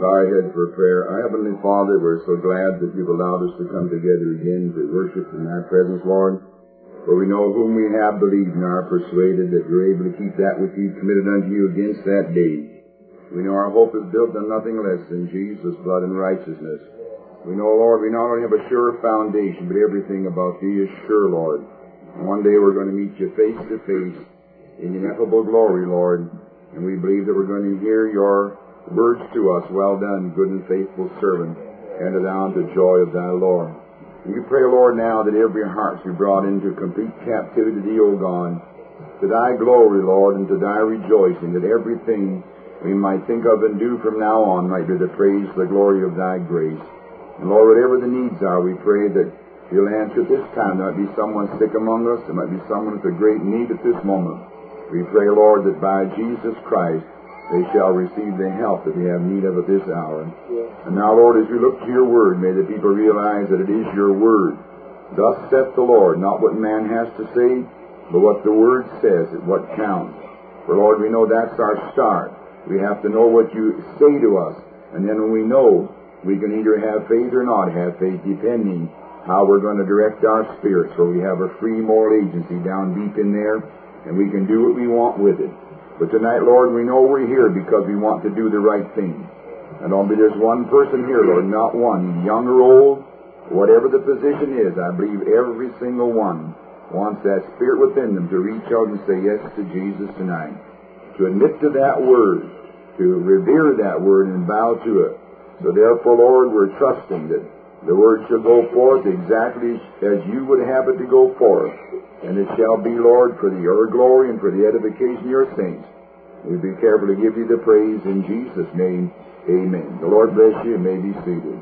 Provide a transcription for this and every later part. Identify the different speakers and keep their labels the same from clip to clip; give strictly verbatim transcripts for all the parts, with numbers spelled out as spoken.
Speaker 1: bow our heads for prayer. Our Heavenly Father, we're so glad that you've allowed us to come together again to worship in thy presence, Lord. For we know whom we have believed and are persuaded that we're able to keep that which you've committed unto you against that day. We know our hope is built on nothing less than Jesus' blood and righteousness. We know, Lord, we not only have a sure foundation, but everything about thee is sure, Lord. And one day we're going to meet you face to face in ineffable glory, Lord. And we believe that we're going to hear your words to us, well done, good and faithful servant, enter thou into the joy of thy Lord. And we pray, Lord, now that every heart be brought into complete captivity to thee, O God, to thy glory, Lord, and to thy rejoicing, that everything we might think of and do from now on might be the praise, the glory of thy grace. And Lord, whatever the needs are, we pray that you'll answer at this time. There might be someone sick among us. There might be someone with a great need at this moment. We pray, Lord, that by Jesus Christ they shall receive the help that they have need of at this hour. Yeah. And now, Lord, as we look to your word, may the people realize that it is your word. Thus saith the Lord, not what man has to say, but what the word says, what counts. For, Lord, we know that's our start. We have to know what you say to us. And then when we know, we can either have faith or not have faith, depending how we're going to direct our spirits. For we have a free moral agency down deep in there, and we can do what we want with it. But tonight, Lord, we know we're here because we want to do the right thing. And only there's one person here, Lord, not one, young or old, whatever the position is, I believe every single one wants that spirit within them to reach out and say yes to Jesus tonight. To admit to that word, to revere that word and bow to it. So therefore, Lord, we're trusting that the word shall go forth exactly as you would have it to go forth. And it shall be, Lord, for your glory and for the edification of your saints. We be careful to give you the praise in Jesus' name. Amen. The Lord bless you and may be seated.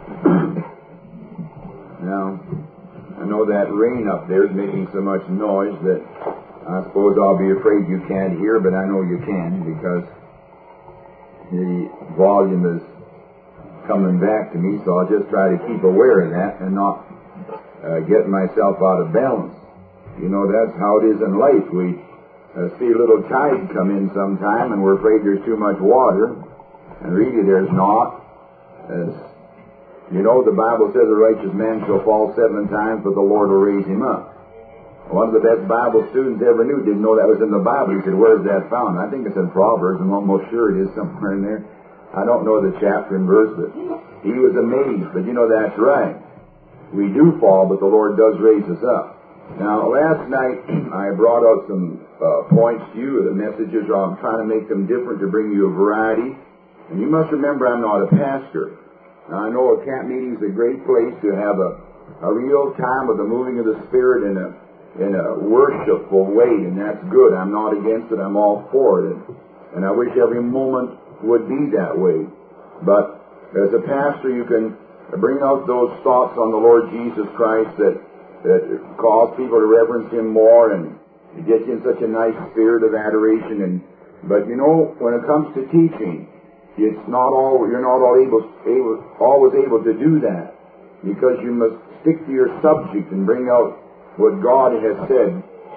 Speaker 1: Now, I know that rain up there is making so much noise that I suppose I'll be afraid you can't hear, but I know you can because the volume is coming back to me, so I'll just try to keep aware of that and not uh, get myself out of balance. You know, that's how it is in life. We uh, see a little tide come in sometime, and we're afraid there's too much water. And really, there's not. As you know, the Bible says a righteous man shall fall seven times, but the Lord will raise him up. One of the best Bible students ever knew didn't know that was in the Bible. He said, where's that found? I think it's in Proverbs. I'm almost sure it is somewhere in there. I don't know the chapter and verse, but he was amazed. But you know, that's right. We do fall, but the Lord does raise us up. Now, last night, I brought out some uh, points to you, the messages. I'm trying to make them different to bring you a variety. And you must remember, I'm not a pastor. Now, I know a camp meeting is a great place to have a, a real time of the moving of the Spirit in a, in a worshipful way, and that's good. I'm not against it. I'm all for it. And, and I wish every moment would be that way. But as a pastor, you can bring out those thoughts on the Lord Jesus Christ that that cause people to reverence Him more and get you in such a nice spirit of adoration. And but you know, when it comes to teaching, it's not all you're not all able, able always able to do that, because you must stick to your subject and bring out what God has said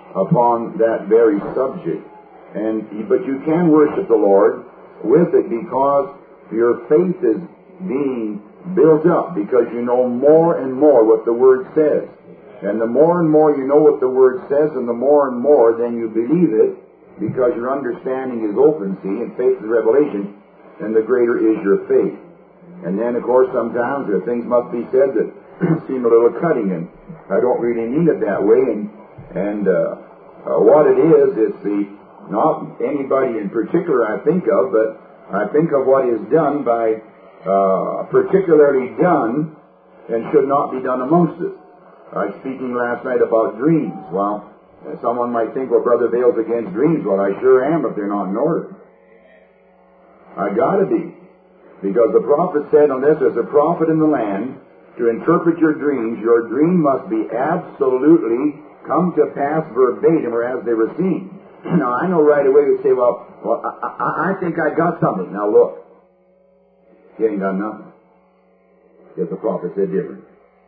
Speaker 1: upon that very subject. And but you can worship the Lord with it because your faith is being built up, because you know more and more what the Word says. And the more and more you know what the Word says, and the more and more then you believe it, because your understanding is open, see, and faith is revelation, and the greater is your faith. And then, of course, sometimes there are things must be said that seem a little cutting, and I don't really mean it that way. And and uh, uh, what it is, it's the not anybody in particular I think of, but I think of what is done by uh, particularly done and should not be done amongst us. I was speaking last night about dreams. Well, someone might think, well, Brother Vail's against dreams. Well, I sure am if they're not in order. I gotta be. Because the prophet said, unless there's a prophet in the land to interpret your dreams, your dream must be absolutely come to pass verbatim or as they were seen. Now, I know right away you say, well, well I, I, I think I got something. Now, look. You ain't got nothing. Because the prophet said different.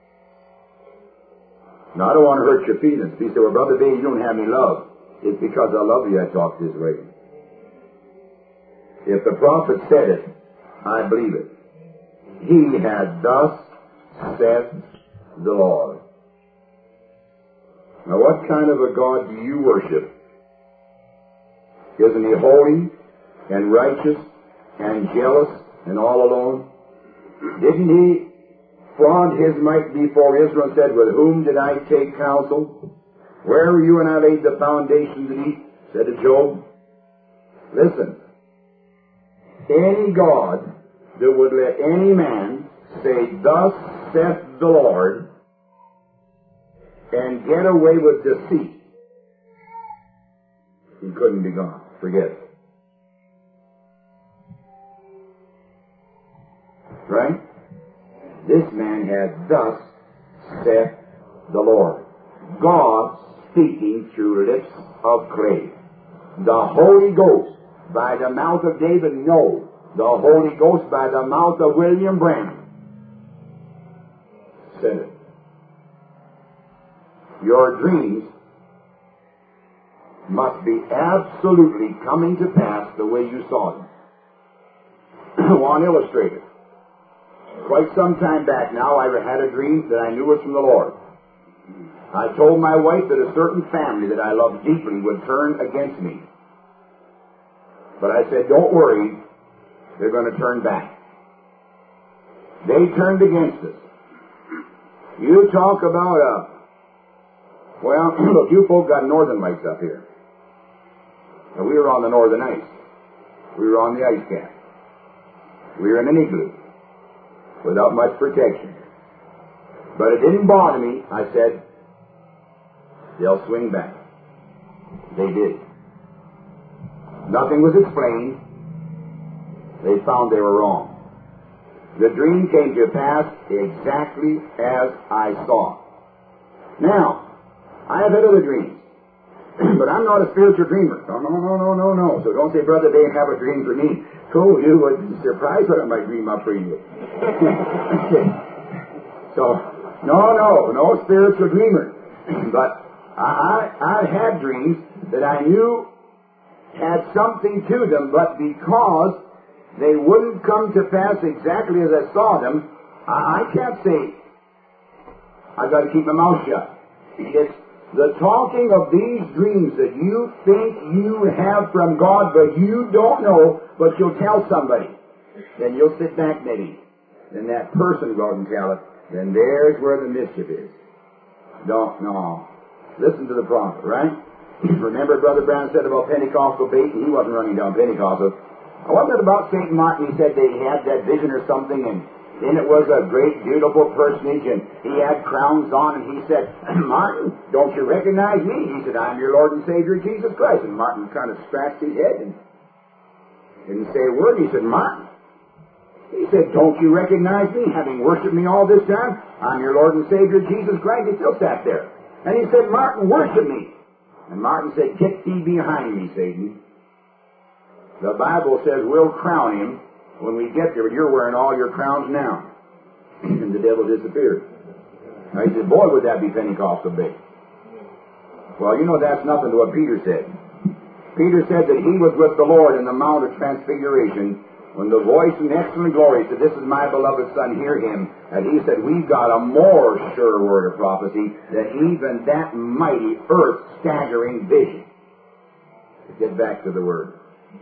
Speaker 1: Now, I don't want to hurt your feelings. He said, well, Brother B, you don't have any love. It's because I love you I talk this way. If the prophet said it, I believe it. He had thus said the Lord. Now what kind of a God do you worship? Isn't He holy and righteous and jealous and all alone? Didn't He flaunt His might before Israel and said, with whom did I take counsel? Where were you when I laid the foundations of the deep? Said to Job. Listen, any God that would let any man say, thus saith the Lord, and get away with deceit, he couldn't be God. Forget it. Right? This man had thus saith the Lord. God speaking through lips of clay. The Holy Ghost by the mouth of David? No. The Holy Ghost by the mouth of William Branham said it. Your dreams must be absolutely coming to pass the way you saw them. I want to illustrate it. Quite some time back now, I had a dream that I knew was from the Lord. I told my wife that a certain family that I loved deeply would turn against me. But I said, don't worry, they're going to turn back. They turned against us. You talk about a... Well, look, you folk got northern lights up here. And we were on the northern ice. We were on the ice cap. We were in an igloo without much protection. But it didn't bother me. I said, they'll swing back. They did. Nothing was explained. They found they were wrong. The dream came to pass exactly as I saw. Now, I have had other dreams, but I'm not a spiritual dreamer. No, no, no, no, no, no. So don't say, brother, they have a dream for me. So you would be surprised what I might dream up for you. So, no, no, no spiritual dreamer. But I, I, I had dreams that I knew had something to them, but because they wouldn't come to pass exactly as I saw them, I, I can't say, I've got to keep my mouth shut. It's the talking of these dreams that you think you have from God, but you don't know, but you'll tell somebody. Then you'll sit back maybe. Then that person will go out and tell it. Then there's where the mischief is. Don't, no. Listen to the prophet, right? Remember Brother Brown said about Pentecostal bait, and he wasn't running down Pentecostal. Wasn't it about Saint Martin? He said they had that vision or something, and then it was a great, beautiful personage, and he had crowns on, and he said, Martin, don't you recognize me? He said, I'm your Lord and Savior, Jesus Christ. And Martin kind of scratched his head and didn't say a word. He said, Martin. He said, don't you recognize me, having worshipped me all this time? I'm your Lord and Savior, Jesus Christ. He still sat there. And he said, Martin, worship me. And Martin said, get thee behind me, Satan. The Bible says we'll crown him when we get there, but you're wearing all your crowns now. And the devil disappeared. Now he said, boy, would that be Pentecostal bait. Well, you know that's nothing to what Peter said. Peter said that he was with the Lord in the Mount of Transfiguration when the voice in excellent glory said, this is my beloved Son, hear him. And he said, we've got a more sure word of prophecy than even that mighty earth-staggering vision. Get back to the Word.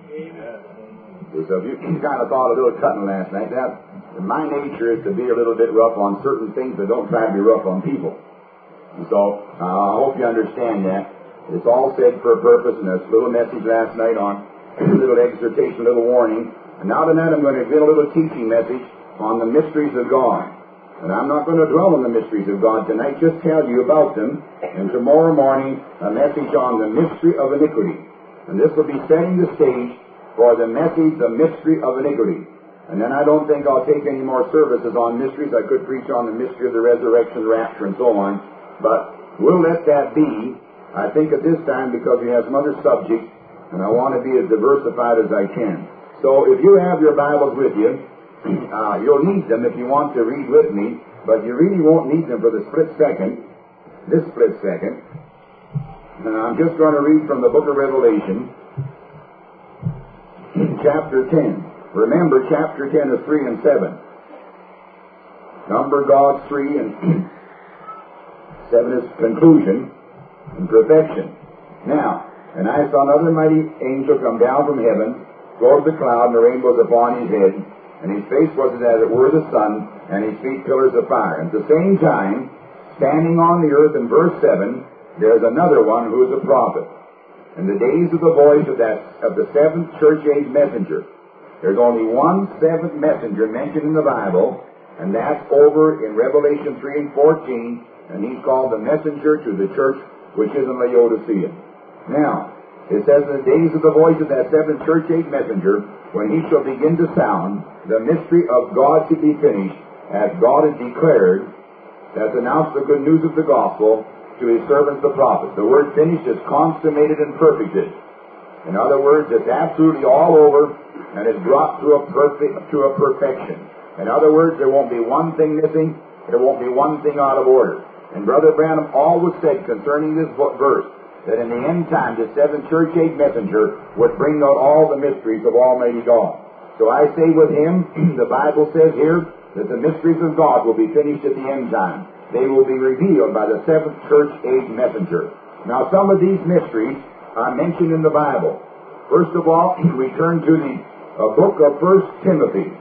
Speaker 1: Amen. So if you kind of thought a little cutting last night, that my nature is to be a little bit rough on certain things, but don't try to be rough on people. And so uh, I hope you understand that. It's all said for a purpose, and there's a little message last night on a little exhortation, a little warning. And now tonight I'm going to give a little teaching message on the mysteries of God. And I'm not going to dwell on the mysteries of God tonight, just tell you about them. And tomorrow morning, a message on the mystery of iniquity. And this will be setting the stage for the message, the mystery of iniquity. And then I don't think I'll take any more services on mysteries. I could preach on the mystery of the resurrection, rapture, and so on. But we'll let that be, I think, at this time, because we have some other subjects, and I want to be as diversified as I can. So if you have your Bibles with you, uh, you'll need them if you want to read with me, but you really won't need them for the split second, this split second. And I'm just going to read from the book of Revelation, chapter ten. Remember, chapter ten is three and seven. Number God's three, and seven is conclusion and perfection. Now, and I saw another mighty angel come down from heaven, clothed with the cloud, and the rainbow was upon his head, and his face was as it were the sun, and his feet pillars of fire. And at the same time, standing on the earth in verse seven, there's another one who is a prophet. In the days of the voice of that of the seventh church age messenger, there's only one seventh messenger mentioned in the Bible, and that's over in Revelation three and fourteen, and he's called the messenger to the church which is in Laodicea. Now, it says, in the days of the voice of that seventh church age messenger, when he shall begin to sound, the mystery of God to be finished, as God has declared, has announced the good news of the gospel to his servants the prophets. The word finished is consummated and perfected. In other words, it's absolutely all over, and is brought to a perfect to a perfection. In other words, there won't be one thing missing, there won't be one thing out of order. And Brother Branham always said concerning this verse, that in the end time the seventh church age messenger would bring out all the mysteries of Almighty God. So I say with him, the Bible says here that the mysteries of God will be finished at the end time. They will be revealed by the seventh church age messenger. Now, some of these mysteries are mentioned in the Bible. First of all, we turn to the uh, book of First Timothy,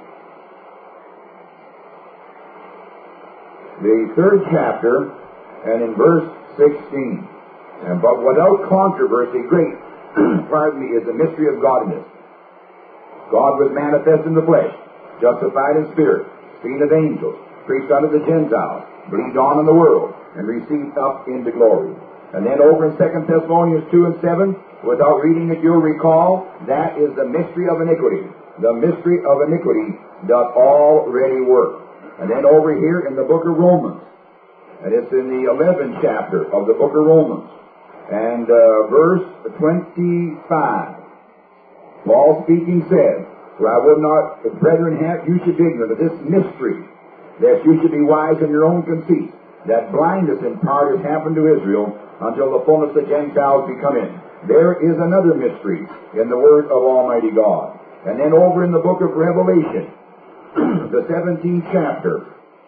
Speaker 1: the third chapter, and in verse sixteen. And but without controversy, great, pardon me, is the mystery of godliness. God was manifest in the flesh, justified in spirit, seen of angels, preached unto the Gentiles, believed on in the world, and received up into glory. And then over in Second Thessalonians two and seven, without reading it, you'll recall, that is the mystery of iniquity. The mystery of iniquity doth already work. And then over here in the book of Romans, and it's in the eleventh chapter of the book of Romans, and uh, verse twenty-five, Paul speaking says, for I would not, brethren, have you should be ignorant of this mystery, that you should be wise in your own conceit, that blindness in part has happened to Israel until the fullness of Gentiles be come in. There is another mystery in the word of Almighty God. And then over in the book of Revelation, the seventeenth chapter,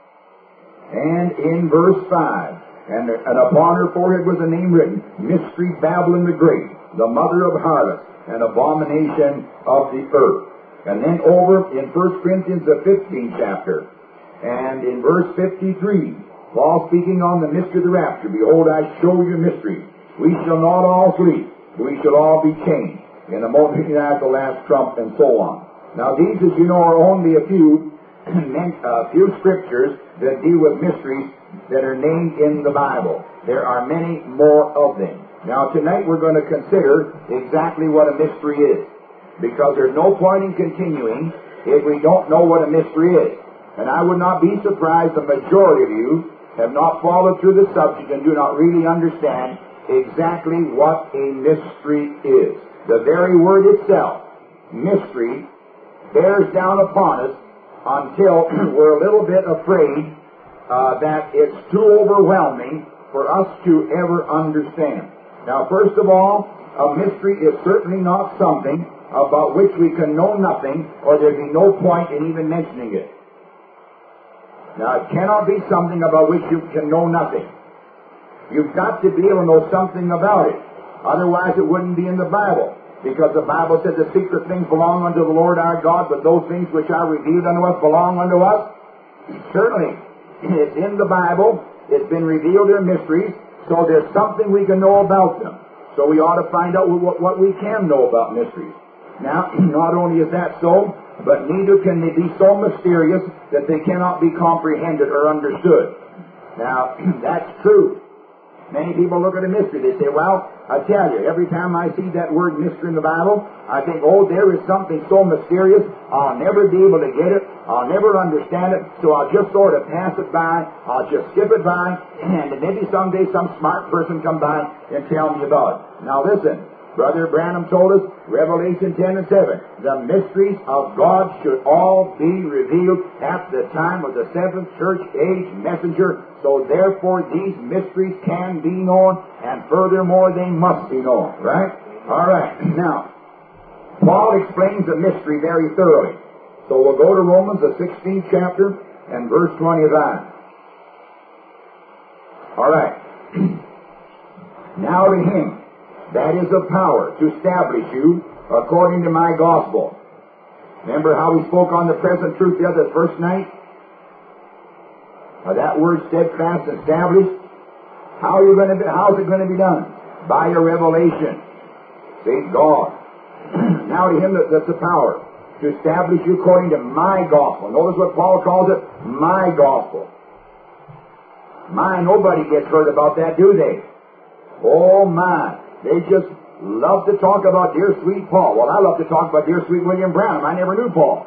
Speaker 1: and in verse five, and, and upon her forehead was a name written, Mystery Babylon the Great, the mother of harlots, and abomination of the earth. And then over in First Corinthians, the fifteenth chapter, and in verse fifty-three, Paul speaking on the mystery of the rapture, behold, I show you mysteries. We shall not all sleep, we shall all be changed in a moment at the last trump, and so on. Now these, as you know, are only a few, a few scriptures that deal with mysteries that are named in the Bible. There are many more of them. Now tonight we're going to consider exactly what a mystery is, because there's no point in continuing if we don't know what a mystery is. And I would not be surprised the majority of you have not followed through the subject and do not really understand exactly what a mystery is. The very word itself, mystery, bears down upon us until we're a little bit afraid uh, that it's too overwhelming for us to ever understand. Now, first of all, a mystery is certainly not something about which we can know nothing, or there'd be no point in even mentioning it. Now, it cannot be something about which you can know nothing. You've got to be able to know something about it. Otherwise, it wouldn't be in the Bible. Because the Bible said the secret things belong unto the Lord our God, but those things which are revealed unto us belong unto us. Certainly, it's in the Bible. It's been revealed in mysteries, so there's something we can know about them. So we ought to find out what, what we can know about mysteries. Now, not only is that so, but neither can they be so mysterious that they cannot be comprehended or understood. Now, that's true. Many people look at a mystery. They say, well, I tell you, every time I see that word mystery in the Bible, I think, oh, there is something so mysterious, I'll never be able to get it, I'll never understand it, so I'll just sort of pass it by, I'll just skip it by, and maybe someday some smart person come by and tell me about it. Now listen, Brother Branham told us, Revelation ten and seven, the mysteries of God should all be revealed at the time of the seventh church age messenger. So therefore these mysteries can be known, and furthermore they must be known. Right? All right. Now, Paul explains the mystery very thoroughly. So we'll go to Romans, the sixteenth chapter, and verse twenty-five. All right. Now to him that is of power to establish you according to my gospel. Remember how we spoke on the present truth the other first night? Now that word steadfast, established. How are you going to be, how is it going to be done? By your revelation. See, God. Now to him that, that's the power to establish you according to my gospel. Notice what Paul calls it, my gospel. My, nobody gets hurt about that, do they? Oh my, they just love to talk about dear sweet Paul. Well, I love to talk about dear sweet William Branham. I never knew Paul.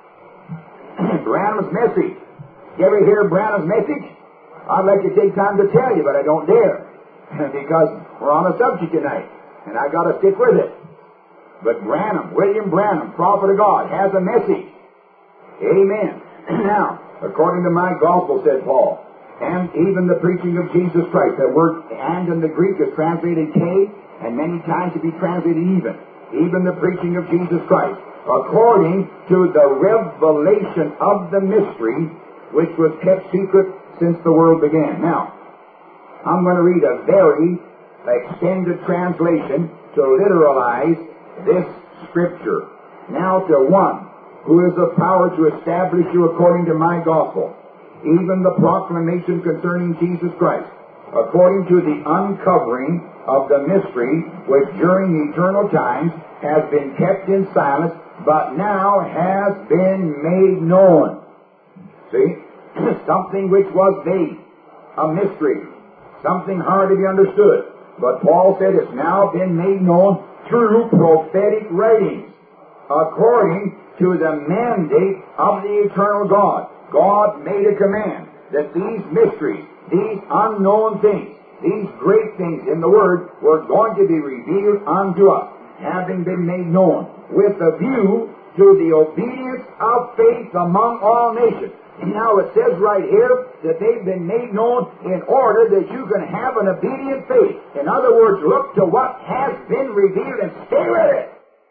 Speaker 1: Branham's message. You ever hear Branham's message? I'd like to take time to tell you, but I don't dare. Because we're on a subject tonight, and I got to stick with it. But Branham, William Branham, prophet of God, has a message. Amen. Now, according to my gospel, said Paul, and even the preaching of Jesus Christ. That word "and" in the Greek is translated "k," and many times to be translated "even." Even the preaching of Jesus Christ, according to the revelation of the mystery, which was kept secret since the world began. Now, I'm going to read a very extended translation to literalize this scripture. Now to one who is of power to establish you according to my gospel, even the proclamation concerning Jesus Christ, according to the uncovering of the mystery which during eternal times has been kept in silence, but now has been made known. See? Something which was vague, a mystery, something hard to be understood. But Paul said it's now been made known through prophetic writings, according to the mandate of the eternal God. God made a command that these mysteries, these unknown things, these great things in the Word were going to be revealed unto us, having been made known, with a view to the obedience of faith among all nations. Now it says right here that they've been made known in order that you can have an obedient faith. In other words, look to what has been revealed and stay with it.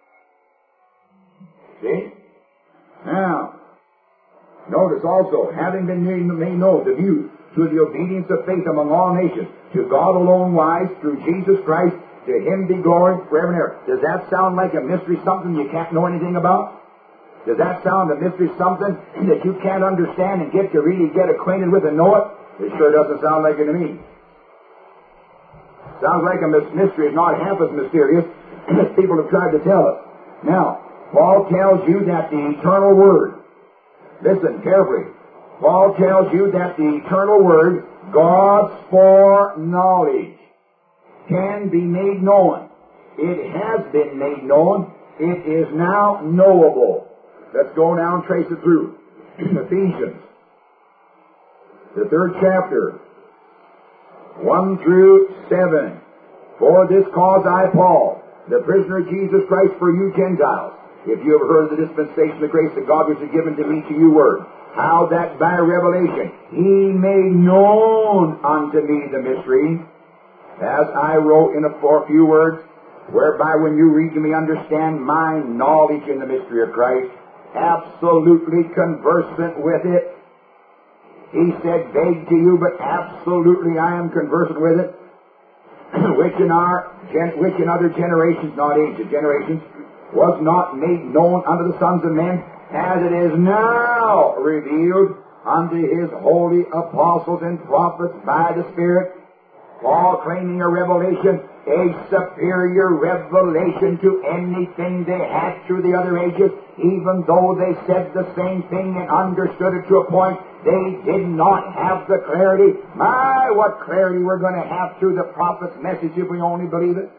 Speaker 1: See? Now, notice also, having been made, made known, the view to the obedience of faith among all nations, to God alone wise, through Jesus Christ, to Him be glory forever and ever. Does that sound like a mystery, something you can't know anything about? Does that sound a mystery, something that you can't understand and get to really get acquainted with and know it? It sure doesn't sound like it to me. Sounds like a mystery is not half as mysterious as people have tried to tell us. Now, Paul tells you that the eternal Word, listen carefully, Paul tells you that the eternal Word, God's foreknowledge, can be made known. It has been made known. It is now knowable. Let's go now and trace it through. Ephesians, the third chapter, one through seven. For this cause I, Paul, the prisoner of Jesus Christ for you Gentiles, if you have heard of the dispensation of grace that God was given to me to you word, how that by revelation He made known unto me the mystery, as I wrote in a few words, whereby when you read to me understand my knowledge in the mystery of Christ, absolutely conversant with it. He said, vague to you, but absolutely I am conversant with it, which in our, gen- which in other generations, not ages, generations, was not made known unto the sons of men, as it is now revealed unto His holy apostles and prophets by the Spirit. Paul claiming a revelation, a superior revelation to anything they had through the other ages, even though they said the same thing and understood it to a point, they did not have the clarity. My, what clarity we're going to have through the prophet's message if we only believe it.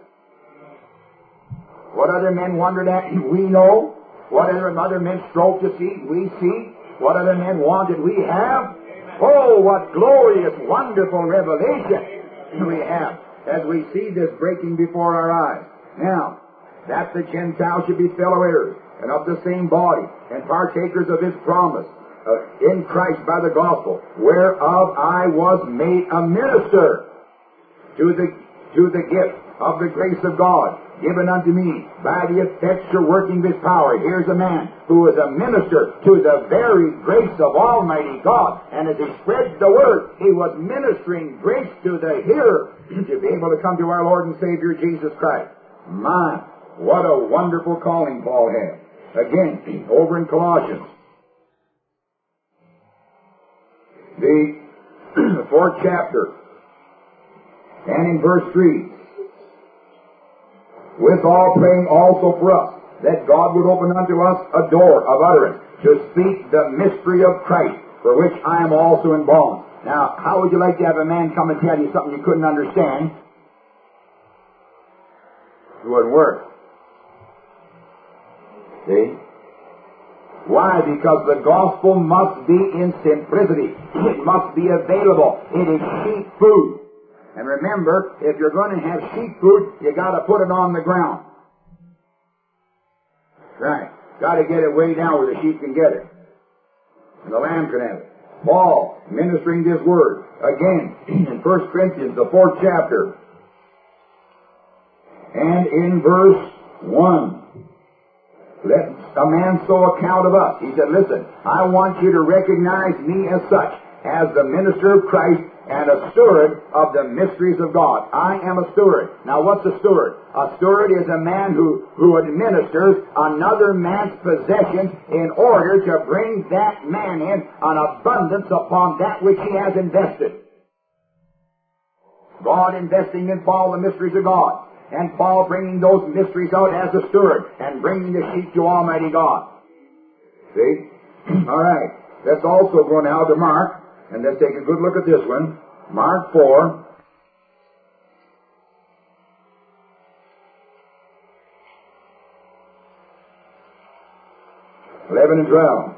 Speaker 1: What other men wondered at, we know. What other, other men strove to see, we see. What other men wanted, we have. Oh, what glorious, wonderful revelation we have as we see this breaking before our eyes. Now, that the Gentiles should be fellow heirs and of the same body and partakers of His promise uh, in Christ by the gospel, whereof I was made a minister to the to the gift of the grace of God given unto me by the effectual working of His power. Here's a man who was a minister to the very grace of Almighty God. And as he spread the word, he was ministering grace to the hearer to be able to come to our Lord and Savior Jesus Christ. My, what a wonderful calling Paul had. Again, over in Colossians, the fourth chapter, and in verse three, with all praying also for us, that God would open unto us a door of utterance to speak the mystery of Christ, for which I am also in bonds. Now, how would you like to have a man come and tell you something you couldn't understand? It wouldn't work. See? Why? Because the gospel must be in simplicity. It must be available. It is sheep food. And remember, if you're going to have sheep food, you got to put it on the ground. Right. Got to get it way down where the sheep can get it. And the lamb can have it. Paul, ministering this word, again, in First Corinthians, the fourth chapter, and in verse one, let a man so account of us. He said, listen, I want you to recognize me as such, as the minister of Christ and a steward of the mysteries of God. I am a steward. Now, what's a steward? A steward is a man who, who administers another man's possessions in order to bring that man in an abundance upon that which he has invested. God investing in Paul the mysteries of God, and Paul bringing those mysteries out as a steward and bringing the sheep to Almighty God. See? All right. Let's also go now to Mark. And let's take a good look at this one. Mark four. eleven and twelve.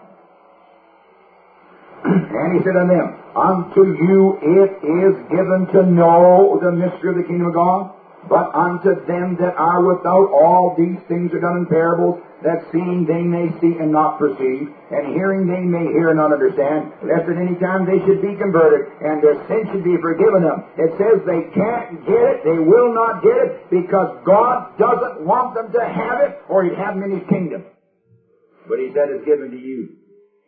Speaker 1: And he said unto them, unto you it is given to know the mystery of the kingdom of God, but unto them that are without, all these things are done in parables, that seeing they may see and not perceive, and hearing they may hear and not understand, lest at any time they should be converted, and their sin should be forgiven them. It says they can't get it, they will not get it, because God doesn't want them to have it, or He'd have them in His kingdom. But He said it's given to you.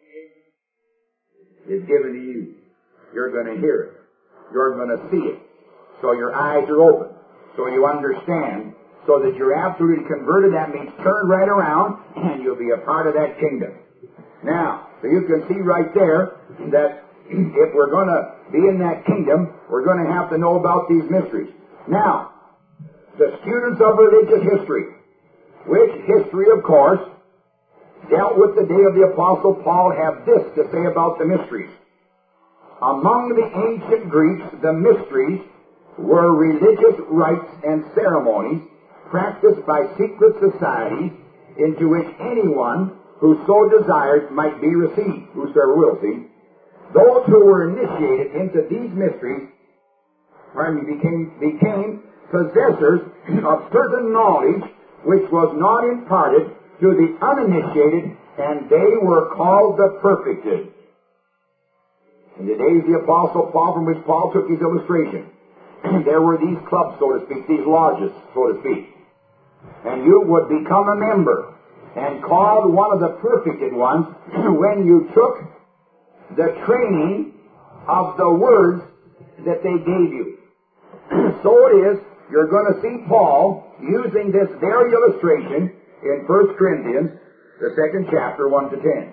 Speaker 1: It's given to you. You're going to hear it. You're going to see it. So your eyes are open. So you understand, so that you're absolutely converted. That means turn right around, and you'll be a part of that kingdom. Now, so you can see right there that if we're going to be in that kingdom, we're going to have to know about these mysteries. Now, the students of religious history, which history, of course, dealt with the day of the Apostle Paul, have this to say about the mysteries. Among the ancient Greeks, the mysteries were religious rites and ceremonies practiced by secret societies into which anyone who so desired might be received, whosoever will, see. Those who were initiated into these mysteries, pardon me, became, became possessors of certain knowledge which was not imparted to the uninitiated, and they were called the perfected. In the days of the Apostle Paul, from which Paul took his illustration, there were these clubs, so to speak, these lodges, so to speak. And you would become a member and called one of the perfected ones when you took the training of the words that they gave you. So it is, you're going to see Paul using this very illustration in First Corinthians, the second chapter, one to ten.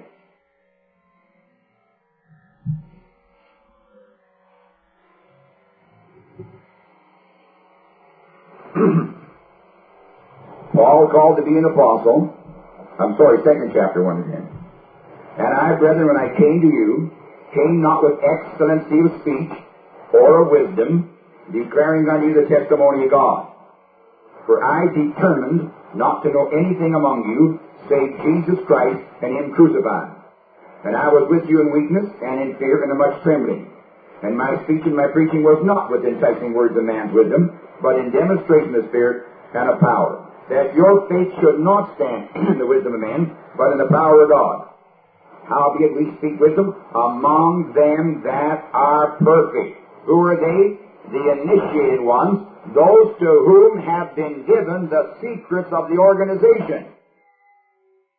Speaker 1: Paul called to be an apostle. I'm sorry, second chapter, one to ten. And I, brethren, when I came to you, came not with excellency of speech or of wisdom, declaring unto you the testimony of God. For I determined not to know anything among you, save Jesus Christ and Him crucified. And I was with you in weakness and in fear and in much trembling. And my speech and my preaching was not with enticing words of man's wisdom, but in demonstration of the Spirit and of power, that your faith should not stand in the wisdom of men, but in the power of God. Howbeit we speak wisdom among them that are perfect. Who are they? The initiated ones, those to whom have been given the secrets of the organization.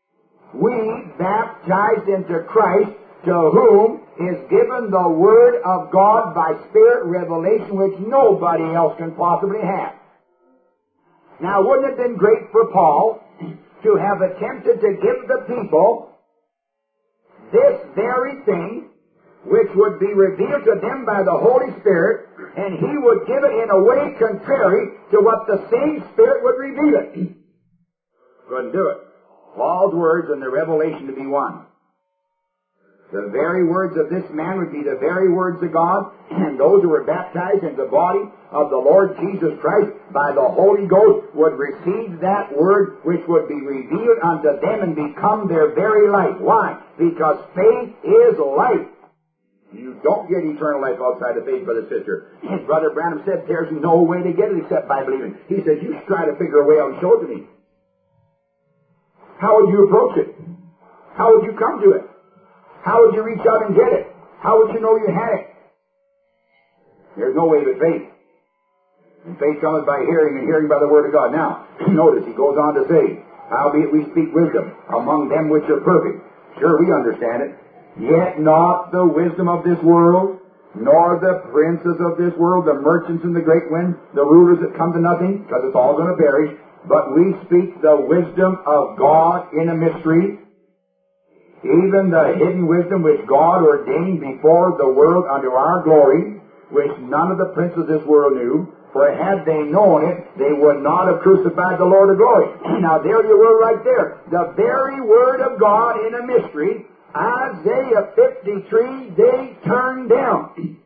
Speaker 1: we baptized into Christ, to whom is given the Word of God by Spirit revelation, which nobody else can possibly have. Now, wouldn't it have been great for Paul to have attempted to give the people this very thing, which would be revealed to them by the Holy Spirit, and he would give it in a way contrary to what the same Spirit would reveal it? Couldn't do it. Paul's words and the revelation to be one. The very words of this man would be the very words of God, and those who were baptized in the body of the Lord Jesus Christ by the Holy Ghost would receive that word, which would be revealed unto them and become their very life. Why? Because faith is life. You don't get eternal life outside of faith, brother, sister. Brother Branham said there's no way to get it except by believing. He says, you should try to figure a way out and show it to me. How would you approach it? How would you come to it? How would you reach out and get it? How would you know you had it? There's no way but faith. And faith cometh by hearing, and hearing by the Word of God. Now, notice he goes on to say, howbeit we speak wisdom among them which are perfect. Sure, we understand it. Yet not the wisdom of this world, nor the princes of this world, the merchants and the great ones, the rulers that come to nothing, because it's all going to perish. But we speak the wisdom of God in a mystery, even the hidden wisdom which God ordained before the world unto our glory, which none of the princes of this world knew. For had they known it, they would not have crucified the Lord of glory. Now there you were right there. The very Word of God in a mystery. Isaiah fifty-three, they turned down.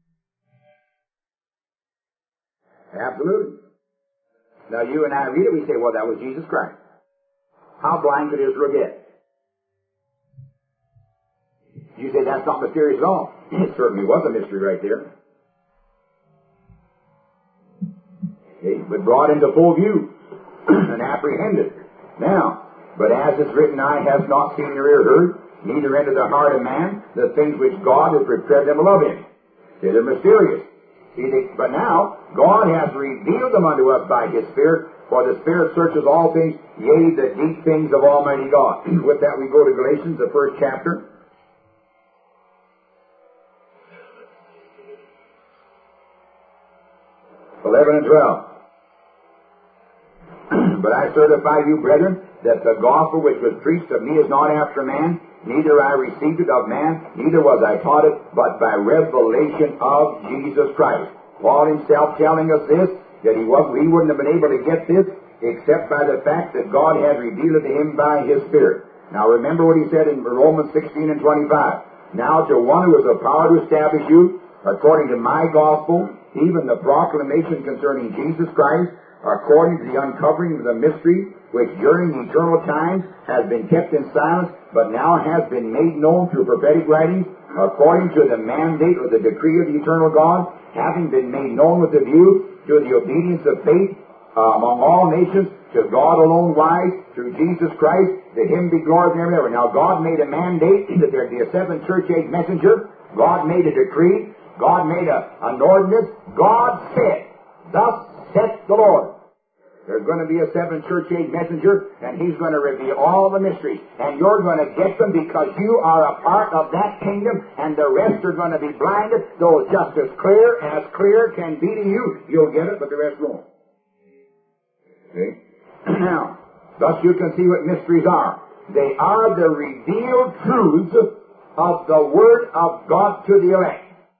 Speaker 1: Absolutely. Now you and I read it, we say, well, that was Jesus Christ. How blind could Israel get? You say that's not mysterious at all. It certainly was a mystery right there. Okay, but brought into full view and apprehended. Now, but as it's written, eye has not seen nor ear heard, neither entered the heart of man, the things which God has prepared them love him. See, they're mysterious. See, they, but now, God has revealed them unto us by His Spirit, for the Spirit searches all things, yea, the deep things of Almighty God. With that we go to Galatians, the first chapter. eleven and twelve. But I certify you, brethren, that the gospel which was preached of me is not after man, neither I received it of man, neither was I taught it, but by revelation of Jesus Christ. Paul himself telling us this, that he, was, he wouldn't have been able to get this except by the fact that God had revealed it to him by His Spirit. Now remember what he said in Romans sixteen and twenty-five. Now to one who has the power to establish you, according to my gospel, even the proclamation concerning Jesus Christ, according to the uncovering of the mystery, which during eternal times has been kept in silence, but now has been made known through prophetic writings, according to the mandate or the decree of the eternal God, having been made known with a view to the obedience of faith uh, among all nations, to God alone wise, through Jesus Christ, to Him be glory forever and ever. Now God made a mandate that there be a seventh church age messenger. God made a decree. God made a, an ordinance. God said, thus saith the Lord. There's going to be a seventh church age messenger, and he's going to reveal all the mysteries. And you're going to get them because you are a part of that kingdom, and the rest are going to be blinded, though just as clear as clear can be to you. You'll get it, but the rest won't. See? Now, thus you can see what mysteries are. They are the revealed truths of the Word of God to the elect.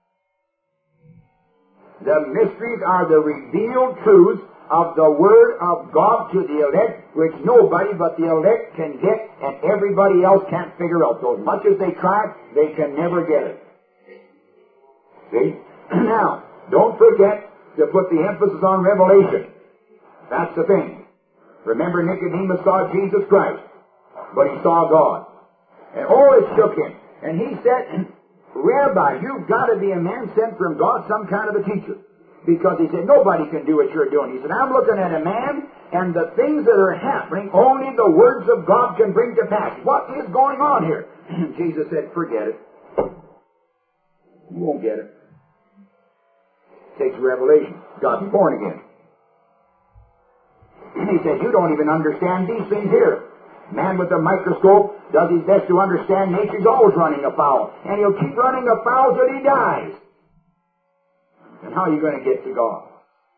Speaker 1: The mysteries are the revealed truths of the Word of God to the elect, which nobody but the elect can get, and everybody else can't figure out. So as much as they try, they can never get it. See? Now, don't forget to put the emphasis on revelation. That's the thing. Remember, Nicodemus saw Jesus Christ, but he saw God. And oh, it shook him. And he said, Rabbi, you've got to be a man sent from God, some kind of a teacher. Because he said, nobody can do what you're doing. He said, I'm looking at a man, and the things that are happening, only the words of God can bring to pass. What is going on here? And Jesus said, forget it. You won't get it. It takes revelation. Got to be born again. He said, you don't even understand these things here.
Speaker 2: Man with a microscope does his best to understand nature. He's always running afoul. And he'll keep running afoul till he dies. And how are you going to get to God?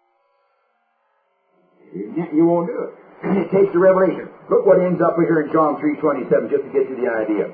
Speaker 2: You, you won't do it. It takes the revelation. Look what ends up here in John three twenty-seven, just to get you the idea.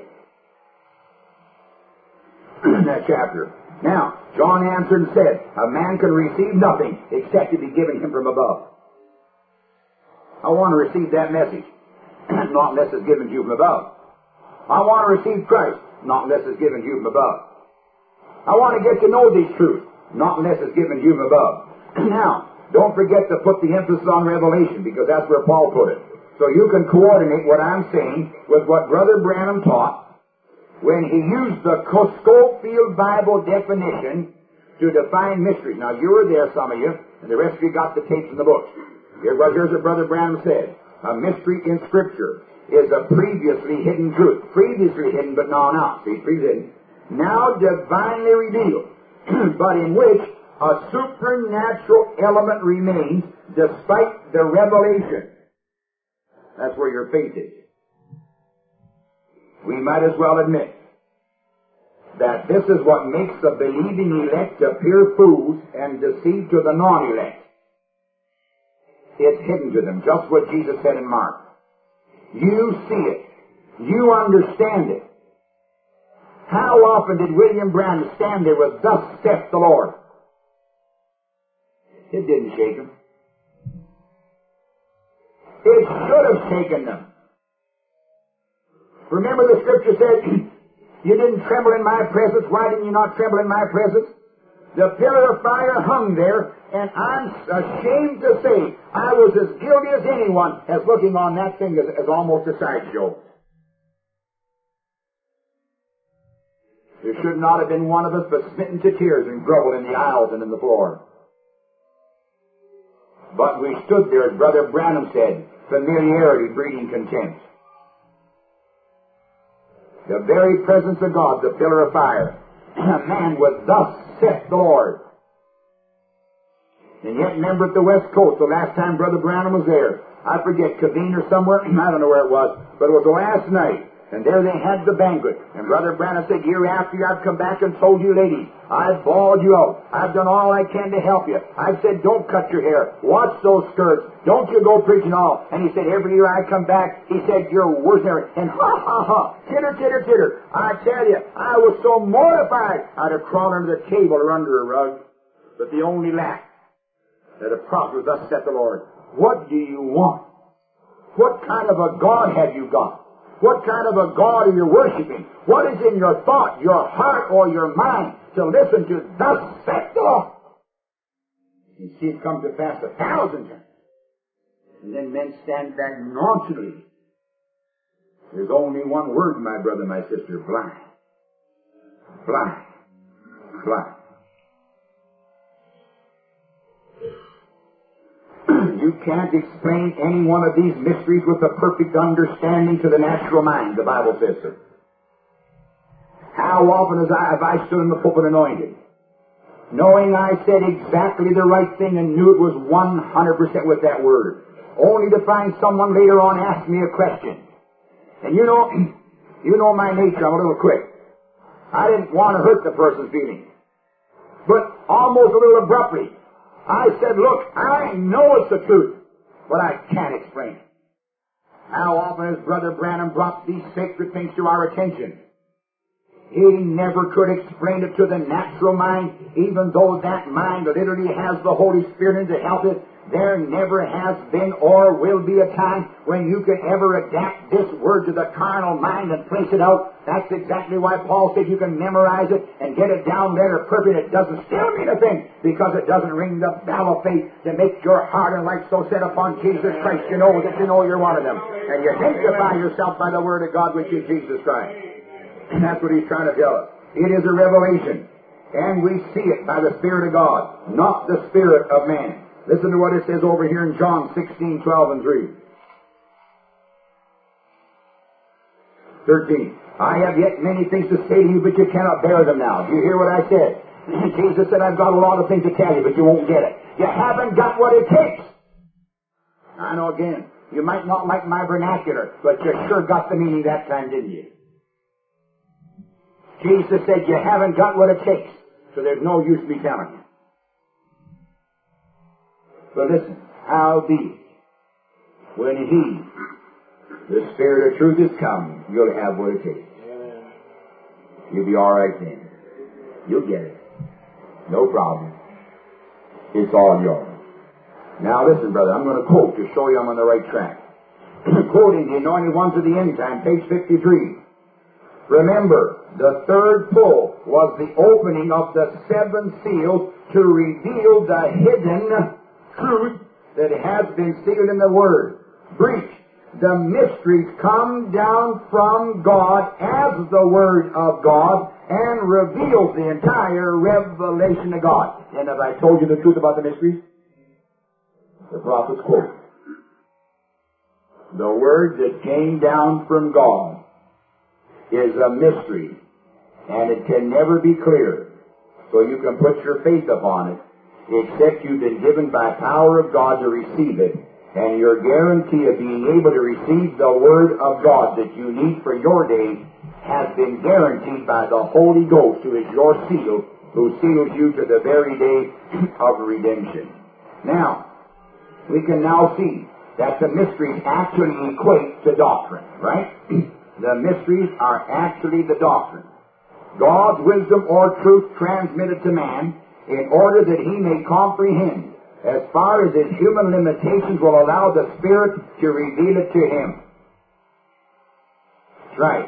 Speaker 2: That chapter. Now, John answered and said, a man can receive nothing except it be given him from above. I want to receive that message, not unless it's given to you from above. I want to receive Christ, not unless it's given to you from above. I want to get to know these truths, not unless it's given to you from above. Now, don't forget to put the emphasis on revelation, because that's where Paul put it. So you can coordinate what I'm saying with what Brother Branham taught when he used the Schofield Bible definition to define mysteries. Now, you were there, some of you, and the rest of you got the tapes and the books. Here, here's what Brother Branham said. A mystery in Scripture is a previously hidden truth. Previously hidden, but now not. See, previously hidden. Now divinely revealed, but in which a supernatural element remains despite the revelation. That's where your faith is. We might as well admit that this is what makes the believing elect appear fools and deceive to the non-elect. It's hidden to them, just what Jesus said in Mark. You see it. You understand it. How often did William Branham stand there with "Thus saith the Lord"? It didn't shake them. It should have shaken them. Remember the Scripture said, you didn't tremble in my presence. Why didn't you not tremble in my presence? The pillar of fire hung there, and I'm ashamed to say I was as guilty as anyone as looking on that thing as, as almost a sideshow. There should not have been one of us but smitten to tears and grovelled in the aisles and in the floor. But we stood there, as Brother Branham said, familiarity breeding contempt. The very presence of God, the pillar of fire. A man was "Thus saith the Lord." And yet, remember at the West Coast, the last time Brother Branham was there, I forget, Caveen or somewhere, I don't know where it was, but it was the last night. And there they had the banquet. And Brother Branham said, year after year, I've come back and told you ladies, I've bawled you out. I've done all I can to help you. I've said, don't cut your hair. Watch those skirts. Don't you go preaching all. And he said, every year I come back, he said, you're worse than ever. And ha, ha, ha, titter, titter, titter. I tell you, I was so mortified, I'd have crawled under the table or under a rug. But they only laughed. That a prophet was "Thus saith the Lord." What do you want? What kind of a God have you got? What kind of a God are you worshiping? What is in your thought, your heart, or your mind to listen to "Thus saith the Lord"? You see it come to pass a thousand times. And then men stand back nonchalantly. There's only one word, my brother, my sister: blind. Blind. Blind. You can't explain any one of these mysteries with a perfect understanding to the natural mind, the Bible says so. How often has I, have I stood in the pulpit anointed, knowing I said exactly the right thing and knew it was one hundred percent with that word, only to find someone later on ask me a question. And you know, you know my nature, I'm a little quick. I didn't want to hurt the person's feelings, but almost a little abruptly, I said, look, I know it's the truth, but I can't explain it. How often has Brother Branham brought these sacred things to our attention? He never could explain it to the natural mind, even though that mind literally has the Holy Spirit in to help it. There never has been or will be a time when you could ever adapt this word to the carnal mind and place it out. That's exactly why Paul said you can memorize it and get it down letter perfect. It doesn't still mean a thing, because it doesn't ring the bell of faith to make your heart and life so set upon Jesus Christ, you know that you know you're one of them. And you sanctify yourself by the word of God, which is Jesus Christ. And that's what he's trying to tell us. It is a revelation, and we see it by the Spirit of God, not the spirit of man. Listen to what it says over here in John sixteen, twelve, and three. thirteen. I have yet many things to say to you, but you cannot bear them now. Do you hear what I said? Jesus said, I've got a lot of things to tell you, but you won't get it. You haven't got what it takes. I know again. You might not like my vernacular, but you sure got the meaning that time, didn't you? Jesus said, you haven't got what it takes, so there's no use me telling you. But listen, howbeit, when He, the Spirit of truth, is come, you'll have what it takes. You'll be all right then. You'll get it. No problem. It's all yours. Now listen, brother, I'm going to quote to show you I'm on the right track. Quoting the Anointed Ones of the End Time, page fifty-three. Remember, the third pull was the opening of the seven seals to reveal the hidden truth that has been sealed in the Word. Breach. The mysteries come down from God as the Word of God and reveals the entire revelation of God. And have I told you the truth about the mysteries? The prophet's quote. The Word that came down from God is a mystery, and it can never be cleared. So you can put your faith upon it, except you've been given by power of God to receive it. And your guarantee of being able to receive the Word of God that you need for your day has been guaranteed by the Holy Ghost, who is your seal, who seals you to the very day of redemption. Now, we can now see that the mysteries actually equate to doctrine, right? The mysteries are actually the doctrine. God's wisdom or truth transmitted to man in order that he may comprehend as far as his human limitations will allow the Spirit to reveal it to him. That's right.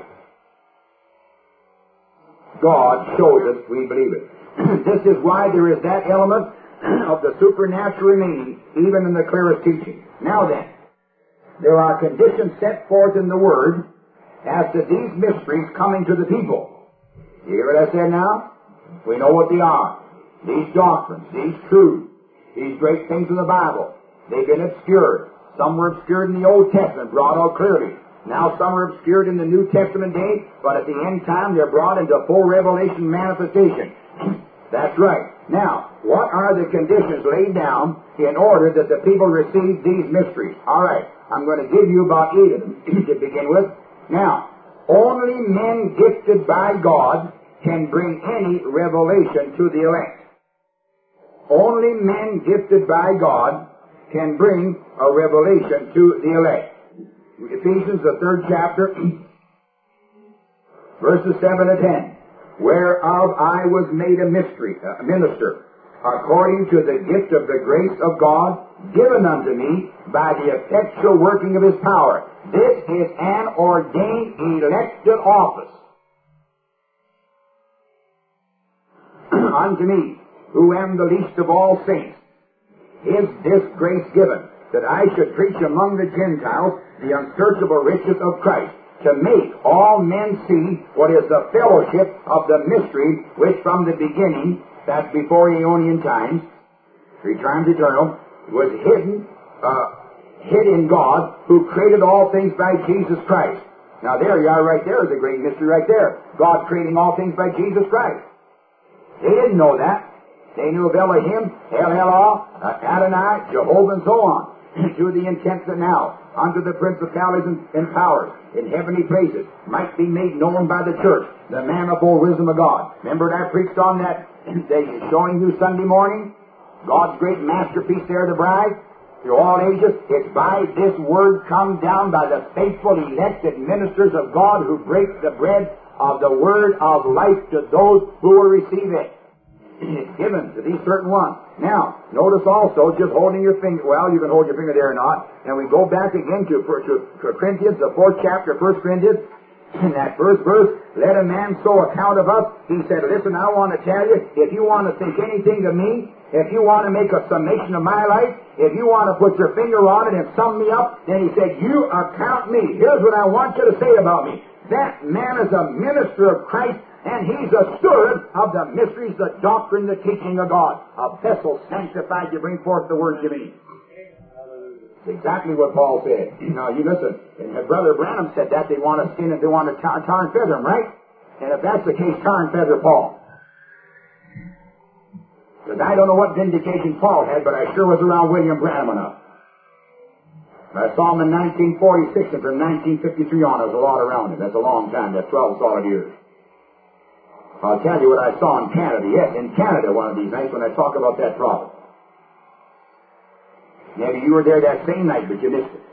Speaker 2: God shows us, we believe it. This is why there is that element of the supernatural remaining even in the clearest teaching. Now then, there are conditions set forth in the Word as to these mysteries coming to the people. You hear what I said now? We know what they are. These doctrines, these truths, these great things in the Bible, they've been obscured. Some were obscured in the Old Testament, brought out clearly. Now some are obscured in the New Testament day, but at the end time they're brought into full revelation manifestation. That's right. Now, what are the conditions laid down in order that the people receive these mysteries? All right, I'm going to give you about eight of them to begin with. Now, only men gifted by God can bring any revelation to the elect. Only men gifted by God can bring a revelation to the elect. Ephesians, the third chapter, verses seven to ten. Whereof I was made a mystery, a minister, according to the gift of the grace of God, given unto me by the effectual working of His power. This is an ordained elected office unto me, who am the least of all saints, is this grace given, that I should preach among the Gentiles the unsearchable riches of Christ, to make all men see what is the fellowship of the mystery which from the beginning, that's before Aeonian times, three times eternal, was hidden, uh, hid in God, who created all things by Jesus Christ. Now there you are, right there is a great mystery right there. God creating all things by Jesus Christ. They didn't know that. They knew of Elohim, El-Elah, uh, Adonai, Jehovah, and so on. To the intent that now, unto the principalities and, and powers in heavenly places, might be made known by the church the manifold wisdom of God. Remember that I preached on that day, showing you Sunday morning? God's great masterpiece there, the bride, through all ages. It's by this word come down by the faithful elected ministers of God who break the bread of the word of life to those who will receive it. It's given to these certain ones. Now, notice also, just holding your finger, well, you can hold your finger there or not, and we go back again to, to, to Corinthians, the fourth chapter, First Corinthians, in that first verse, let a man so account of us. He said, listen, I want to tell you, if you want to think anything of me, if you want to make a summation of my life, if you want to put your finger on it and sum me up, then he said, you account me. Here's what I want you to say about me. That man is a minister of Christ, and he's a steward of the mysteries, the doctrine, the teaching of God. A vessel sanctified to bring forth the word to me. It's exactly what Paul said. Now, you listen. And Brother Branham said that they want to skin and they want to tar, tar and feather him, right? And if that's the case, tar and feather Paul. Because I don't know what vindication Paul had, but I sure was around William Branham enough. I saw him in nineteen forty-six, and from nineteen fifty-three on, there's a lot around him. That's a long time. That's twelve solid years. I'll tell you what I saw in Canada. Yes, in Canada one of these nights when I talk about that prophet. Maybe you were there that same night, but you missed it.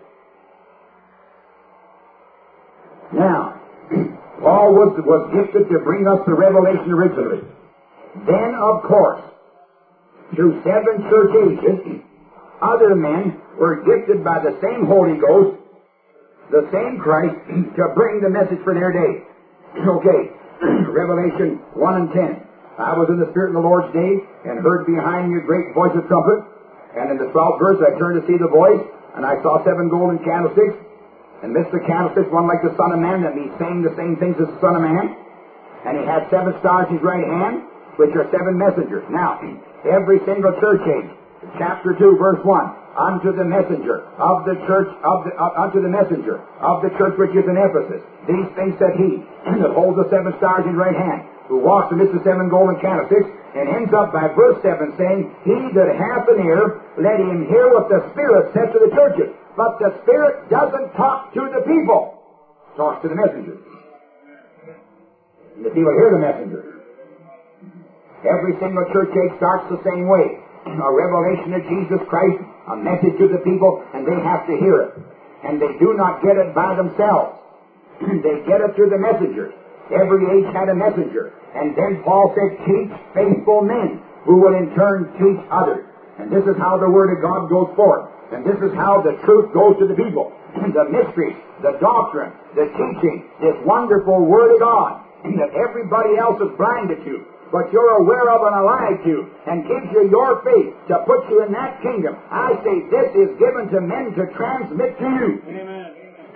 Speaker 2: Now, Paul was, was gifted to bring us the revelation originally. Then, of course, through seven church ages, other men were gifted by the same Holy Ghost, the same Christ, to bring the message for their day. Okay, Revelation one and ten. I was in the Spirit in the Lord's day, and heard behind me a great voice of trumpet. And in the twelfth verse I turned to see the voice, and I saw seven golden candlesticks. And midst the candlesticks, one like the Son of Man, that means saying the same things as the Son of Man. And he had seven stars in his right hand, which are seven messengers. Now, every single church age, chapter two, verse one, unto the messenger of the church of the uh, unto the messenger of the church which is in Ephesus, these things said he that holds the seven stars in his right hand, who walks amidst the seven golden candlesticks, and ends up by verse seven saying, he that hath an ear, let him hear what the Spirit says to the churches. But the Spirit doesn't talk to the people. It talks to the messenger. And the people hear the messenger. Every single church age starts the same way. A revelation of Jesus Christ, a message to the people, and they have to hear it. And they do not get it by themselves. They get it through the messengers. Every age had a messenger. And then Paul said, teach faithful men, who will in turn teach others. And this is how the Word of God goes forth. And this is how the truth goes to the people. The mystery, the doctrine, the teaching, this wonderful Word of God that everybody else is blinded to, but you're aware of and alive to, and gives you your faith to put you in that kingdom. I say this is given to men to transmit to you.
Speaker 3: Amen.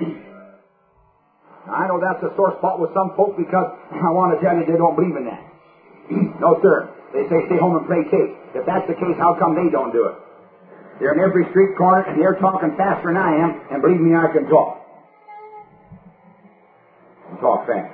Speaker 2: I know that's a sore spot with some folk, because I want to tell you they don't believe in that. No, sir. They say stay home and play cake. If that's the case, how come they don't do it? They're in every street corner, and they're talking faster than I am, and believe me, I can talk. I can talk fast.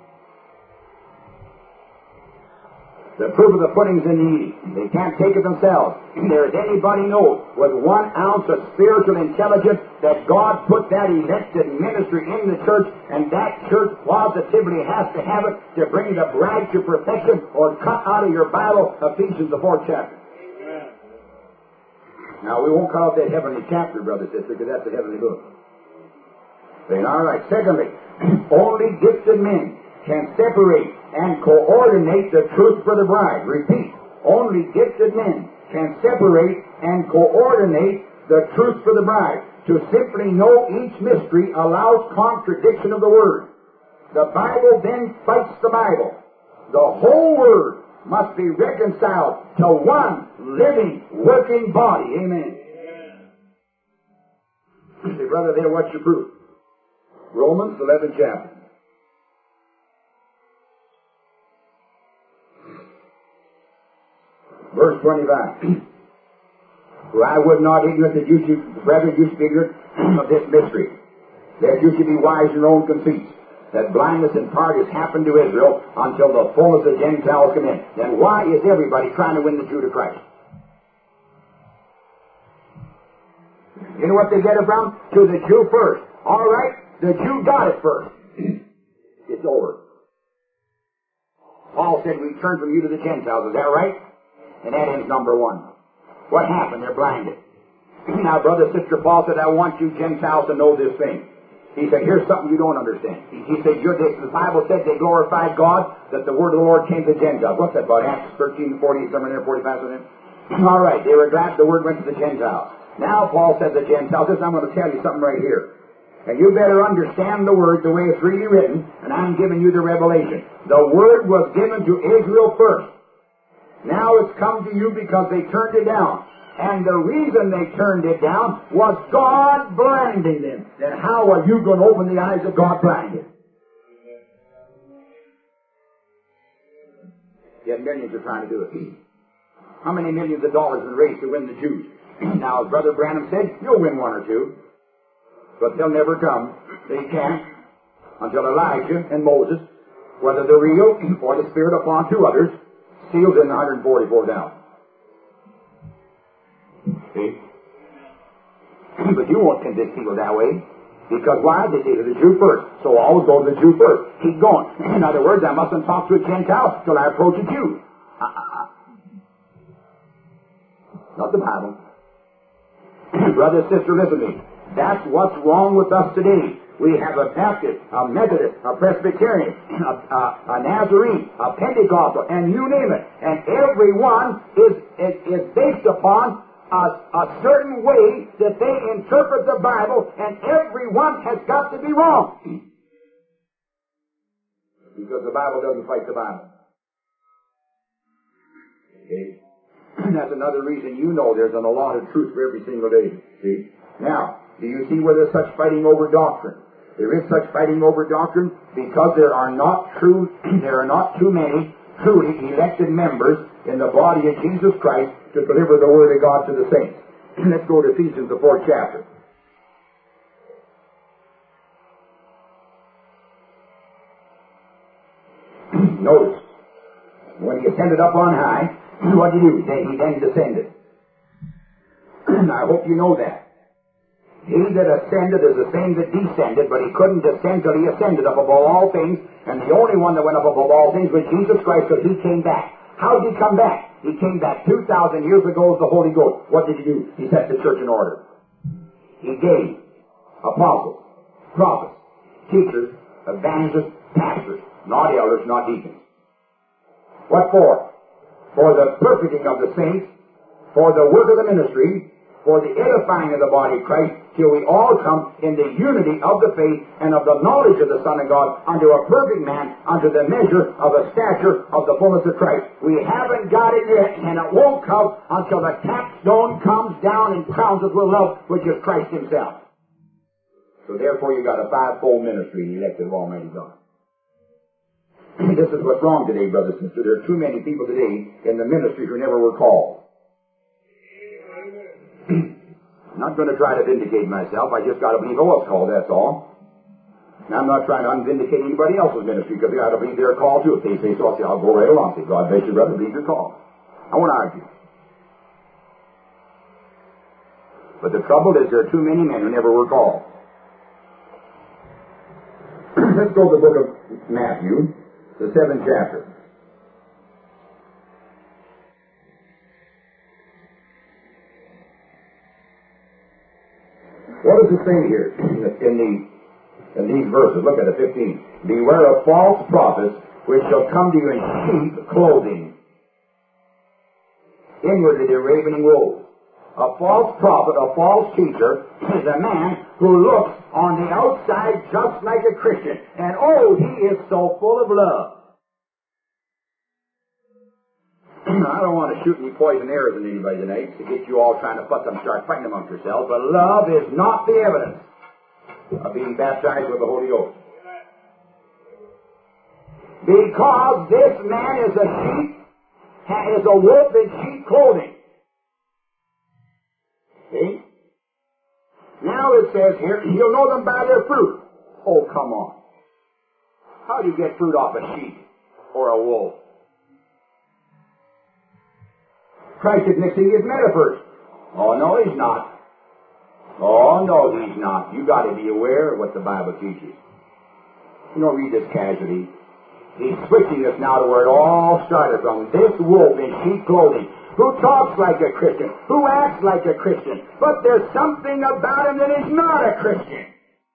Speaker 2: The proof of the pudding's in the eating. They can't take it themselves. There is anybody knows with one ounce of spiritual intelligence that God put that elected ministry in the church, and that church positively has to have it to bring the bride to perfection, or cut out of your Bible Ephesians, the fourth chapter.
Speaker 3: Amen.
Speaker 2: Now, we won't cut out that heavenly chapter, brother, sister, because that's the heavenly book. Saying, all right. Secondly, only gifted men can separate and coordinate the truth for the bride. Repeat, only gifted men can separate and coordinate the truth for the bride. To simply know each mystery allows contradiction of the Word. The Bible then fights the Bible. The whole Word must be reconciled to one living, working body. Amen.
Speaker 3: Amen.
Speaker 2: Say, brother, there, what's your proof? Romans, eleventh chapter. Verse twenty-five. For I would not ignorant that you should, brethren, you should be ignorant of this mystery, that you should be wise in your own conceits, that blindness in part has happened to Israel until the fullness of Gentiles come in. Then why is everybody trying to win the Jew to Christ? You know what they get it from? To the Jew first. All right, the Jew got it first. It's over. Paul said, we turn from you to the Gentiles. Is that right? And that ends number one. What happened? They're blinded. Now, brother, sister, Paul said, I want you Gentiles to know this thing. He said, here's something you don't understand. He, he said, you're, the Bible said they glorified God, that the word of the Lord came to Gentiles. What's that about? Acts thirteen, forty, somewhere there, forty-five, something there? All right, they were glad the word went to the Gentiles. Now, Paul said the Gentiles, this, I'm going to tell you something right here. And you better understand the word the way it's really written, and I'm giving you the revelation. The word was given to Israel first. Now it's come to you because they turned it down. And the reason they turned it down was God blinding them. Then how are you going to open the eyes of God blinded? Yet millions are trying to do it. How many millions of dollars have been raised to win the Jews? Now, as Brother Branham said, you'll win one or two. But they'll never come. They can't until Elijah and Moses, whether the real or the Spirit upon two others, sealed in the one hundred forty-four thousand. See? But you won't convict people that way. Because why? They say to the Jew first. So always go to the Jew first. Keep going. In other words, I mustn't talk to a Gentile till I approach a Jew. Uh-uh. Not the Bible. Brother, sister, listen to me. That's what's wrong with us today. We have a Baptist, a Methodist, a Presbyterian, a, a, a Nazarene, a Pentecostal, and you name it. And every one is, is, is based upon a, a certain way that they interpret the Bible, and every one has got to be wrong. Because the Bible doesn't fight the Bible. Okay? That's another reason you know there's an allotted truth for every single day. See? Now, do you see where there's such fighting over doctrine? There is such fighting over doctrine because there are not true, there are not too many truly elected members in the body of Jesus Christ to deliver the Word of God to the saints. Let's go to Ephesians, the fourth chapter. Notice, when he ascended up on high, what did he do? He then descended. I hope you know that. He that ascended is the same that descended, but he couldn't descend till he ascended up above all things, and the only one that went up above all things was Jesus Christ, because he came back. How did he come back? He came back two thousand years ago as the Holy Ghost. What did he do? He set the church in order. He gave apostles, prophets, teachers, evangelists, pastors, not elders, not deacons. What for? For the perfecting of the saints, for the work of the ministry, for the edifying of the body of Christ, till we all come in the unity of the faith and of the knowledge of the Son of God, unto a perfect man, unto the measure of the stature of the fullness of Christ. We haven't got it yet, and it won't come until the capstone comes down and crowns us with love, which is Christ himself. So therefore you got a fivefold ministry elected of Almighty God. This is what's wrong today, brothers and sisters. There are too many people today in the ministry who never were called. I'm not going to try to vindicate myself. I just got to believe I was called, that's all. And I'm not trying to unvindicate anybody else's ministry, because they got to believe they're called too. If they say so, I'll say, I'll go right along. Say, God bless you, brother, believe you're called. I won't argue. But the trouble is there are too many men who never were called. Let's go to the book of Matthew, the seventh chapter. What does it say here in, the, in, the, in these verses? Look at it, fifteen. Beware of false prophets, which shall come to you in sheep clothing. Inwardly they're ravening wolves. A false prophet, a false teacher, is a man who looks on the outside just like a Christian. And oh, he is so full of love. I don't want to shoot any poison arrows at anybody tonight to get you all trying to fuss and start fighting amongst yourselves, but love is not the evidence of being baptized with the Holy Ghost. Because this man is a sheep, is a wolf in sheep clothing. See? Now it says here, you'll know them by their fruit. Oh, come on. How do you get fruit off a sheep or a wolf? Christ is mixing his metaphors. Oh, no, he's not. Oh, no, he's not. You got to be aware of what the Bible teaches. You don't read this casually. He's switching us now to where it all started from. This wolf in sheep clothing, who talks like a Christian, who acts like a Christian, but there's something about him that is not a Christian.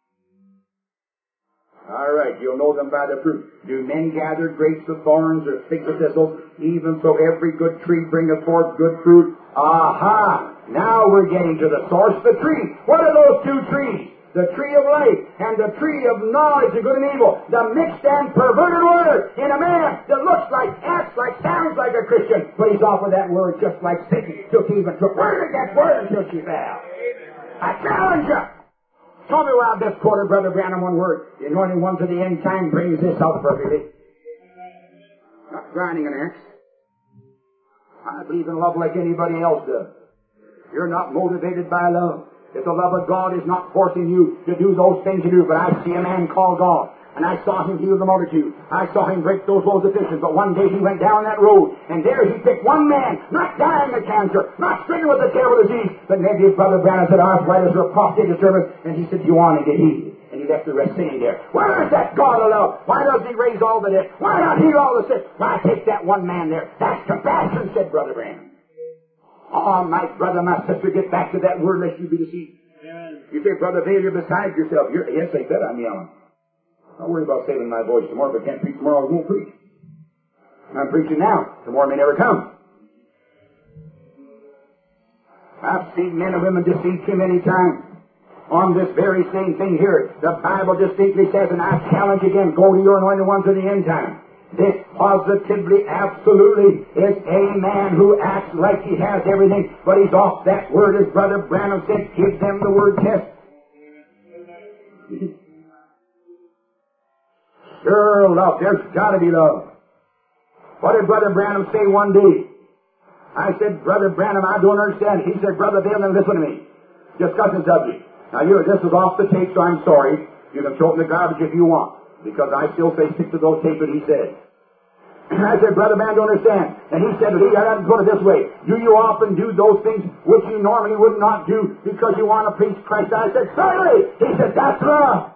Speaker 2: All right, you'll know them by the fruit. Do men gather grapes of thorns or figs of thistles? Even so every good tree bringeth forth good fruit. Aha! Now we're getting to the source of the tree. What are those two trees? The tree of life and the tree of knowledge of good and evil. The mixed and perverted word in a man that looks like, acts like, sounds like a Christian, but he's off with that word just like Satan took Eve and took word of that word until she fell. I challenge you. Show me where I've just quoted Brother Branham one word. The anointing one to the end time brings this out perfectly. Not grinding an axe. I believe in love like anybody else does. You're not motivated by love. If the love of God is not forcing you to do those things you do, but I see a man called God. And I saw him heal the multitude. I saw him break those loaves of fishes. But one day he went down that road, and there he picked one man, not dying of cancer, not stricken with a terrible disease, but maybe his brother Branham said arthritis or prostate disturbance, and he said, "You on and get healed." And he left the rest sitting there. Where is that God of love? Why does he raise all the dead? Why not heal all the sick? Why take that one man there? That's compassion, said Brother Branham. Oh, my brother, my sister, get back to that word lest you be deceived. Amen. You say, "Brother Vail, you're beside yourself." You're, yes, I bet I'm yelling. Don't worry about saving my voice tomorrow. If I can't preach tomorrow, I won't preach. I'm preaching now. Tomorrow may never come. I've seen men and women deceive too many times on this very same thing here. The Bible distinctly says, and I challenge again, go to your anointed ones in the end time. This positively, absolutely is a man who acts like he has everything, but he's off that word, as Brother Branham said, give them the word test. Sure, love. There's got to be love. What did Brother Branham say one day? I said, "Brother Branham, I don't understand." He said, "Brother Vail, then listen to me. Discuss the subject." Now, you know, this is off the tape, so I'm sorry. You can throw it in the garbage if you want, because I still say stick to those tapes that he said. I said, "Brother Man, don't understand." And he said, "He got to put it this way. Do you often do those things which you normally would not do because you want to preach Christ?" I said, "Certainly." He said, "That's love."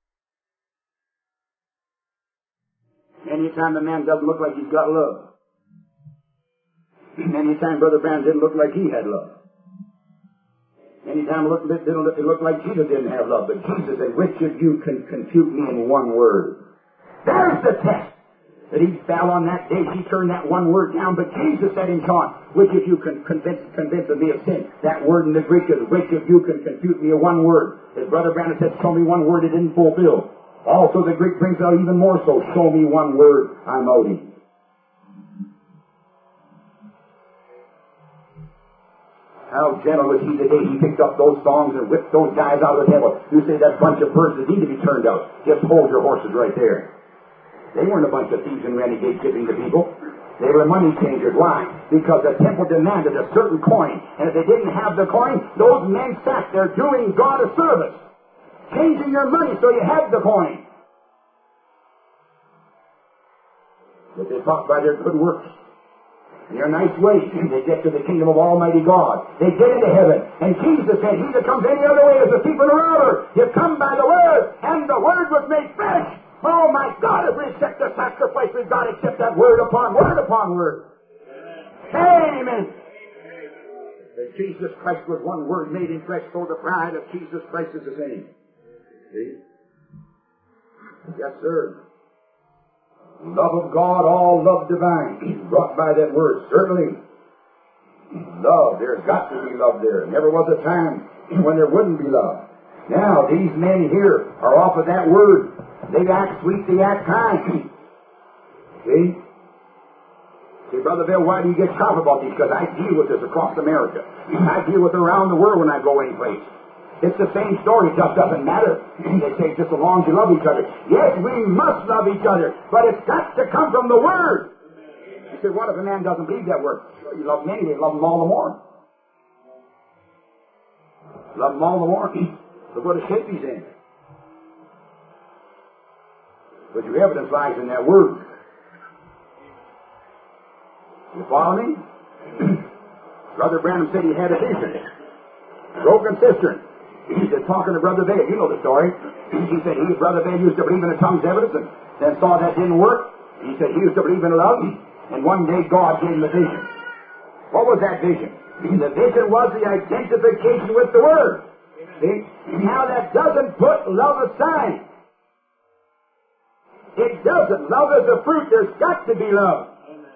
Speaker 2: Anytime a man doesn't look like he's got love. Anytime Brother Branham didn't look like he had love. Anytime it looked, it didn't look, it looked like Jesus didn't have love. But Jesus said, "Which of you can confute me in one word?" There's the test. That he fell on that day, he turned that one word down. But Jesus said in John, "Which of you can convince, convince me of sin?" That word in the Greek is, "Which of you can confute me in one word?" As Brother Branham said, "Show me one word it didn't fulfill." Also, the Greek brings out even more so, "Show me one word I'm out in." How gentle was he the day he picked up those thongs and whipped those guys out of the temple. You say that bunch of persons need to be turned out. Just hold your horses right there. They weren't a bunch of thieves and renegades shipping the people. They were money changers. Why? Because the temple demanded a certain coin. And if they didn't have the coin, those men sat there doing God a service. Changing your money so you had the coin. But they fought by their good works. And their nice ways. And they get to the kingdom of Almighty God. They get into heaven. And Jesus said, "He that comes any other way is a thief and a robber. You come by the Word, and the Word was made flesh." Oh my God, if we accept the sacrifice, we've got to accept that word upon word upon word. Amen. Amen. That Jesus Christ was one word made in flesh, so the bride of Jesus Christ is the same. See? Yes, sir. Love of God, all love divine, brought by that word. Certainly. Love, there's got to be love there. Never was a time when there wouldn't be love. Now, these men here are off of that word. They act sweet, they act kind. See? Say, "Brother Bill, why do you get sharp about these?" Because I deal with this across America. I deal with it around the world when I go any place. It's the same story, it just doesn't matter. They say just as long as you love each other. Yes, we must love each other, but it's got to come from the Word. You say, "What if a man doesn't believe that word?" Well, you love them anyway, love them all the more. Love them all the more. Look what a shape he's in. But your evidence lies in that word. You follow me? Brother Branham said he had a vision. Broken cistern. He said, talking to Brother Vail, you know the story. He said he, Brother Vail, used to believe in the tongue's evidence and then saw that didn't work. He said he used to believe in love, and one day God gave him a vision. What was that vision? The vision was the identification with the Word. See? Now that doesn't put love aside. It doesn't. Love is a fruit. There's got to be love.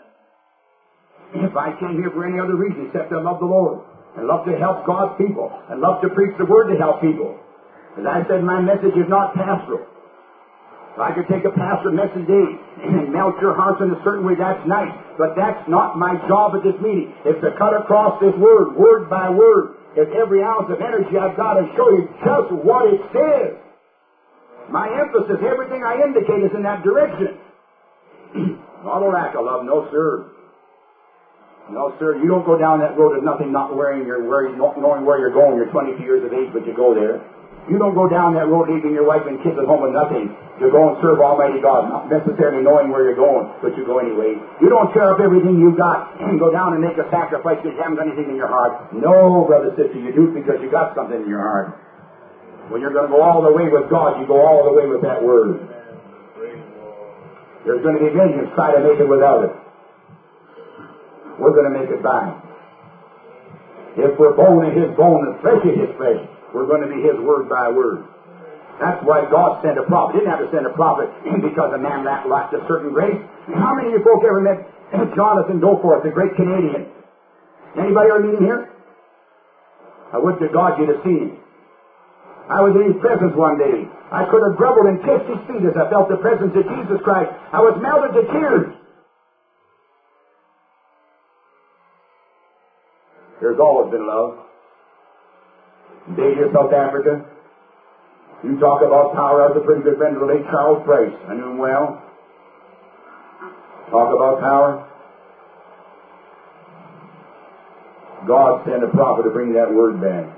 Speaker 2: If I came here for any other reason except to love the Lord and love to help God's people and love to preach the Word to help people. As I said, my message is not pastoral. If I could take a pastoral message today and melt your hearts in a certain way, that's nice. But that's not my job at this meeting. It's to cut across this Word, word by word. It's every ounce of energy I've got to show you just what it says. My emphasis, everything I indicate is in that direction. Not a lack of love, no sir. No sir, you don't go down that road of nothing, not wearing your, where, not knowing where you're going. You're twenty-two years of age, but you go there. You don't go down that road leaving your wife and kids at home with nothing. You go and serve Almighty God, not necessarily knowing where you're going, but you go anyway. You don't tear up everything you've got and go down and make a sacrifice because you haven't got anything in your heart. No, brother, sister, you do it because you got something in your heart. When you're going to go all the way with God, you go all the way with that Word. There's going to be millions try to make it without it. We're going to make it by. If we're bone in His bone and flesh in His flesh, we're going to be His word by word. That's why God sent a prophet. He didn't have to send a prophet because a man lacked a certain grace. How many of you folk ever met Jonathan Goforth, the great Canadian? Anybody ever meet him here? I would to God you'd have seen him. I was in his presence one day. I could have groveled and kissed his feet as I felt the presence of Jesus Christ. I was melted to tears. There's always been love. Davia, South Africa. You talk about power. I was a pretty good friend of the late Charles Price. I knew him well. Talk about power. God sent a prophet to bring that word back.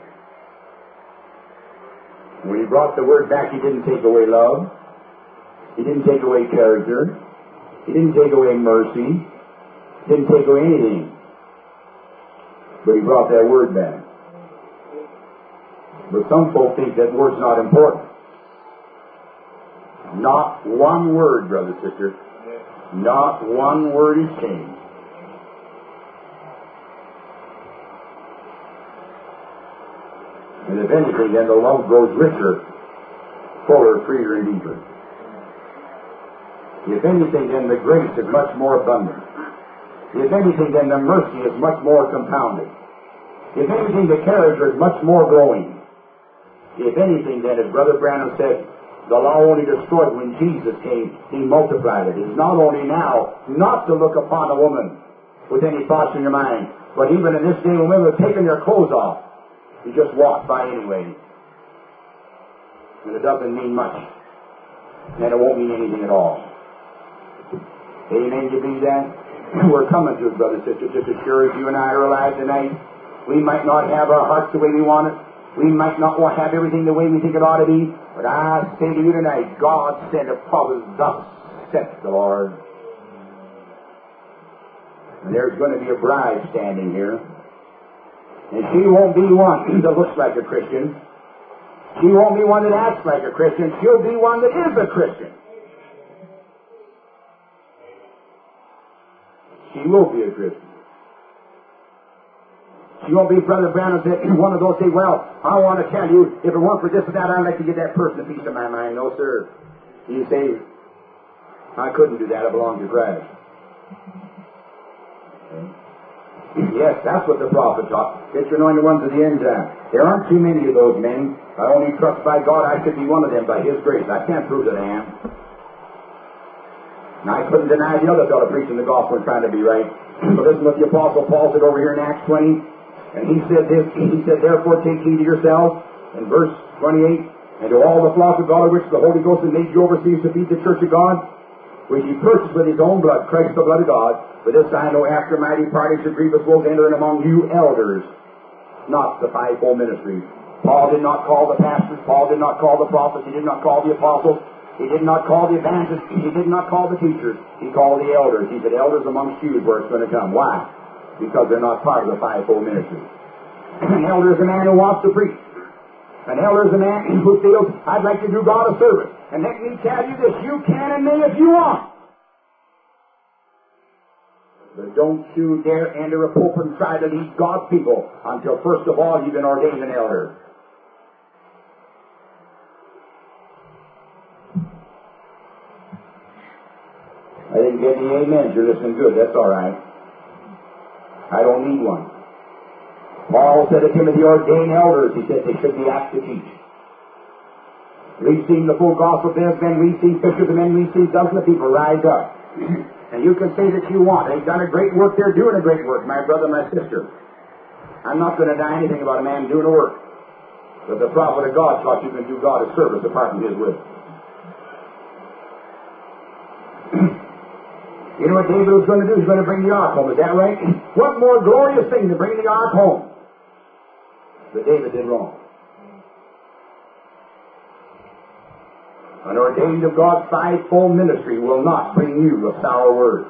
Speaker 2: When He brought the word back, He didn't take away love. He didn't take away character. He didn't take away mercy. He didn't take away anything. But He brought that word back. But some folk think that word's not important. Not one word, brother, sister. Not one word is changed. And if anything, then the love grows richer, fuller, freer, and deeper. If anything, then the grace is much more abundant. If anything, then the mercy is much more compounded. If anything, the character is much more glowing. If anything, then, as Brother Branham said, the law only destroyed when Jesus came. He multiplied it. He's not only now not to look upon a woman with any thoughts in your mind, but even in this day when women have taken their clothes off, you just walk by anyway. And it doesn't mean much. And it won't mean anything at all. Amen, you believe that? We're coming to it, brother, sister, just as sure as you and I are alive tonight. We might not have our hearts the way we want it. We might not want to have everything the way we think it ought to be. But I say to you tonight, God sent a prophet, thus saith the Lord. And there's going to be a bride standing here. And she won't be one that looks like a Christian. She won't be one that acts like a Christian. She'll be one that is a Christian. She will be a Christian. She won't be Brother Branham said, one of those say, well, I want to tell you, if it weren't for this or that, I'd like to give that person a piece of my mind. No, sir. You say, I couldn't do that. I belong to Christ. Yes, that's what the prophet taught. Get your anointed ones of the end time. There aren't too many of those men. I only trust by God I could be one of them by His grace. I can't prove that I am. And I couldn't deny the other fellow preaching the gospel and trying to be right. But listen what the Apostle Paul said over here in Acts twenty. And he said this, he said, therefore take heed to yourselves, in verse twenty-eight, and to all the flock of God of which the Holy Ghost has made you overseers to feed the church of God, which He purchased with His own blood, Christ the blood of God. For this I know after my departing should grievous woes enter in among you elders, not the fivefold ministry. Paul did not call the pastors, Paul did not call the prophets, he did not call the apostles, he did not call the evangelists, he did not call the teachers, he called the elders. He said, elders amongst you is where it's going to come. Why? Because they're not part of the fivefold ministry. An elder is a man who wants to preach. An elder is a man who feels, I'd like to do God a service. And let me tell you this, you can and may if you want. But don't you dare enter a pulpit and try to lead God's people until first of all you've been ordained an elder. I didn't get any amens. You're listening good. That's all right. I don't need one. Paul said to Timothy, ordain elders. He said they should be apt to teach. We've seen the full gospel businessmen. We've seen fishers of men. We've seen dozens of people rise up. And you can say that you want. They've done a great work. They're doing a great work, my brother, my sister. I'm not going to deny anything about a man doing a work. But the prophet of God taught you can do God a service apart from His will. You know what David was going to do? He's going to bring the ark home. Is that right? What more glorious thing to bring the ark home? But David did wrong. An ordained of God's fivefold ministry will not bring you a sour word.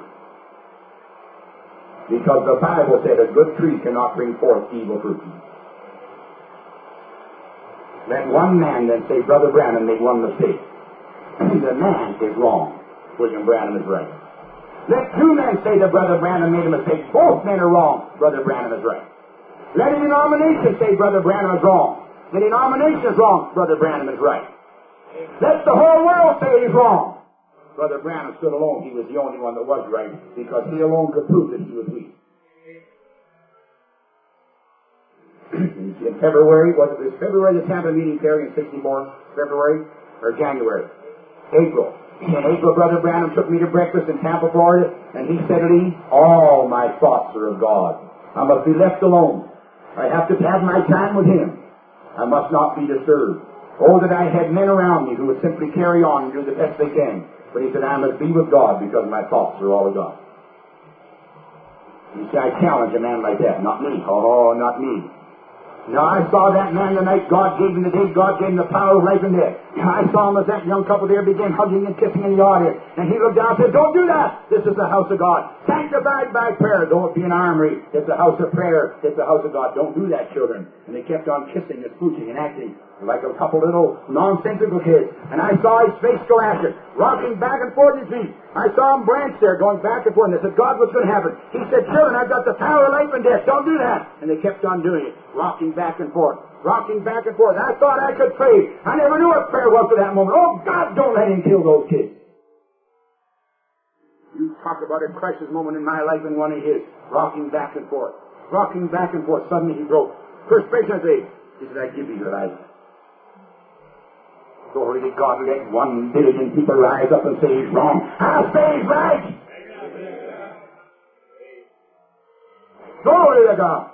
Speaker 2: Because the Bible said a good tree cannot bring forth evil fruit. Let one man then say, Brother Branham made one mistake. The man is wrong. William Branham is right. Let two men say that Brother Branham made a mistake. Both men are wrong. Brother Branham is right. Let a denomination say Brother Branham is wrong. The denomination is wrong. Brother Branham is right. Let the whole world say he's wrong. Brother Branham stood alone. He was the only one that was right because he alone could prove that he was weak. In February, was it this February the Tampa meeting, Terry, in sixty-four? February or January? April. In April, Brother Branham took me to breakfast in Tampa, Florida, and he said, Lee, all my thoughts are of God. I must be left alone. I have to have my time with Him. I must not be disturbed. Oh, that I had men around me who would simply carry on and do the best they can. But he said, I must be with God because my thoughts are all of God. You see, I challenge a man like that. Not me. Oh, not me. Now, I saw that man the night God gave him the day, God gave him the power of life and death. I saw him as that young couple there began hugging and kissing in the audience. And he looked down and said, don't do that. This is the house of God. Sanctified by prayer. Though it be an armory, it's a house of prayer. It's a house of God. Don't do that, children. And they kept on kissing and smooching and acting like a couple little nonsensical kids. And I saw his face go ashen, rocking back and forth in his feet. I saw him branch there, going back and forth. And they said, God, what's going to happen? He said, children, I've got the power of life and death. Don't do that. And they kept on doing it, rocking back and forth, rocking back and forth. I thought I could pray. I never knew what prayer was to that moment. Oh, God, don't let him kill those kids. You talk about a crisis moment in my life and one of his, rocking back and forth, rocking back and forth. Suddenly he broke. First patient said, he said, I give you your life. Glory to God, let one billion people rise up and say he's wrong. I'll say he's right. Glory to God.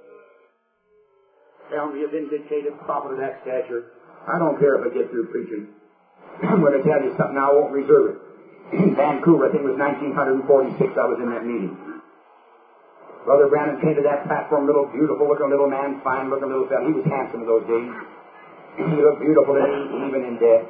Speaker 2: Tell me a vindicated prophet of that stature. I don't care if I get through preaching. I'm going to tell you something now, I won't reserve it. In Vancouver, I think it was nineteen forty-six, I was in that meeting. Brother Branham came to that platform, little beautiful looking little man, fine looking little fellow. He was handsome in those days. He looked beautiful even in death.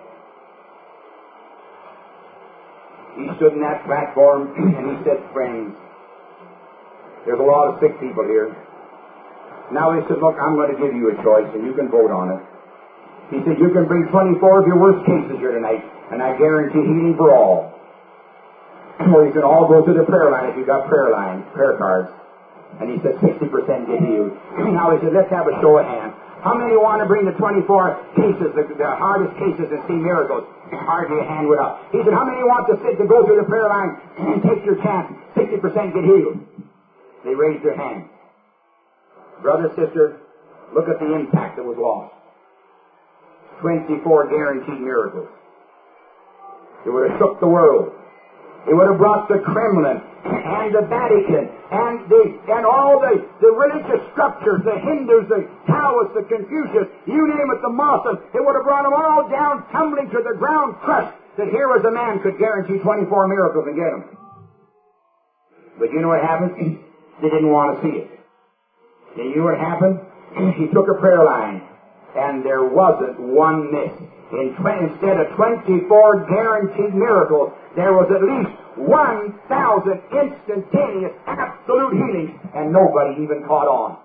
Speaker 2: He stood in that platform and he said, friends, there's a lot of sick people here. Now he said, look, I'm going to give you a choice and you can vote on it. He said, you can bring twenty-four of your worst cases here tonight and I guarantee healing for all. Or you can all go to the prayer line if you've got prayer line, prayer cards. And he said, sixty percent get healed. Now he said, let's have a show of hands. How many want to bring the twenty-four cases, the, the hardest cases, and see miracles? Hardly a hand went up. He said, how many want to sit to go through the prayer line and take your chance? sixty percent get healed. They raised their hand. Brother, sister, look at the impact that was lost. twenty-four guaranteed miracles. It would have shook the world. It would have brought the Kremlin and the Vatican and the and all the, the religious structures, the Hindus, the Taoists, the Confucius, you name it, the Muslims. It would have brought them all down, tumbling to the ground, crushed. That here was a man could guarantee twenty-four miracles and get them. But you know what happened? They didn't want to see it. And you know what happened? He took a prayer line, and there wasn't one miss. In tw- instead of twenty-four guaranteed miracles, there was at least one thousand instantaneous absolute healings, and nobody even caught on.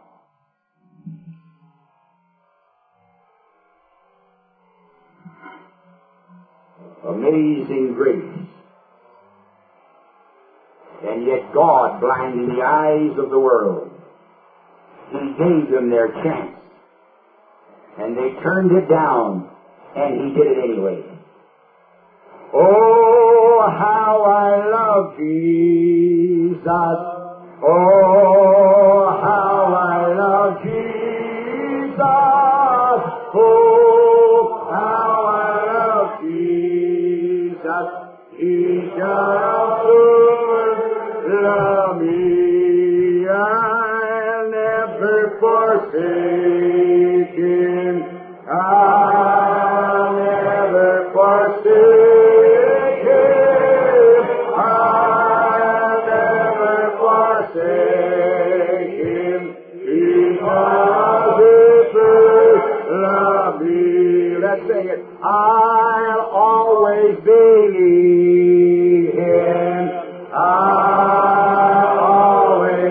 Speaker 2: Amazing grace. And yet God blinded the eyes of the world. He gave them their chance. And they turned it down. And He did it anyway. Oh, how I love Jesus. Oh, how I love Jesus. Oh, how I love Jesus. He shall soon love me. I'll never forsake Him. I'll never forsake Him. I'll never forsake Him. Because He first loved me. Let's sing it. I'll always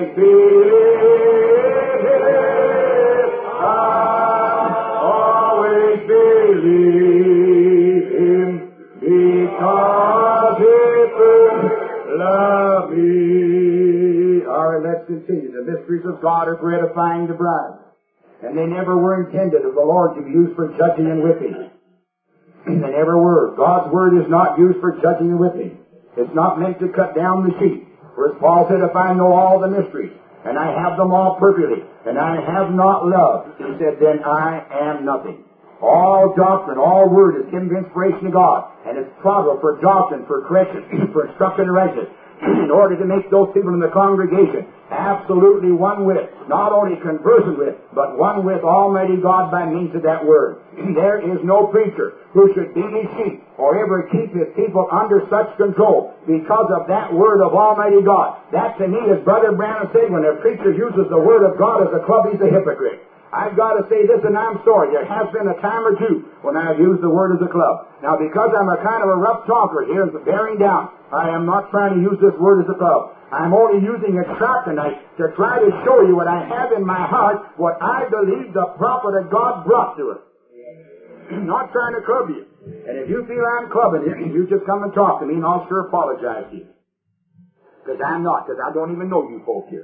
Speaker 2: always believe Him. I always believe Him because He first loved me. All right, let's continue. The mysteries of God are for edifying the bride. And they never were intended of the Lord to be used for judging and whipping. They never were. God's Word is not used for judging and whipping. It's not meant to cut down the sheep. For as Paul said, if I know all the mysteries, and I have them all perfectly, and I have not love, he said, then I am nothing. All doctrine, all Word is given inspiration of God, and it's profitable for doctrine, for correction, for instruction in righteousness, in order to make those people in the congregation absolutely one with, not only conversant with, but one with Almighty God by means of that Word. There is no preacher who should beat his sheep or ever keep his people under such control because of that Word of Almighty God. That to me, as Brother Branham said, when a preacher uses the Word of God as a club, he's a hypocrite. I've got to say this, and I'm sorry. There has been a time or two when I've used the Word as a club. Now, because I'm a kind of a rough talker here, bearing down, I am not trying to use this Word as a club. I'm only using it sharp tonight to try to show you what I have in my heart, what I believe the prophet of God brought to us. Not trying to club you. And if you feel I'm clubbing you, you just come and talk to me, and I'll sure apologize to you. Because I'm not, because I don't even know you folk here.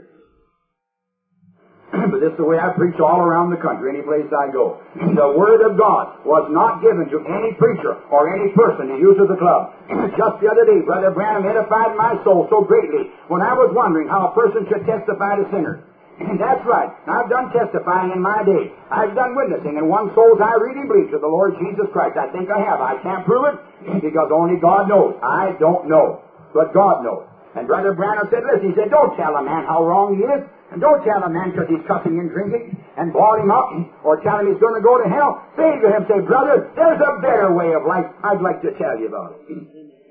Speaker 2: But this is the way I preach all around the country, any place I go. The Word of God was not given to any preacher or any person to use as a club. Just the other day, Brother Branham edified my soul so greatly when I was wondering how a person should testify to sinners. That's right. I've done testifying in my day. I've done witnessing and won souls I really believe to the Lord Jesus Christ. I think I have. I can't prove it because only God knows. I don't know, but God knows. And Brother Branham said, listen, he said, don't tell a man how wrong he is. And don't tell a man because he's cussing and drinking and ball him up or tell him he's going to go to hell. Say to him, say, brother, there's a better way of life I'd like to tell you about it.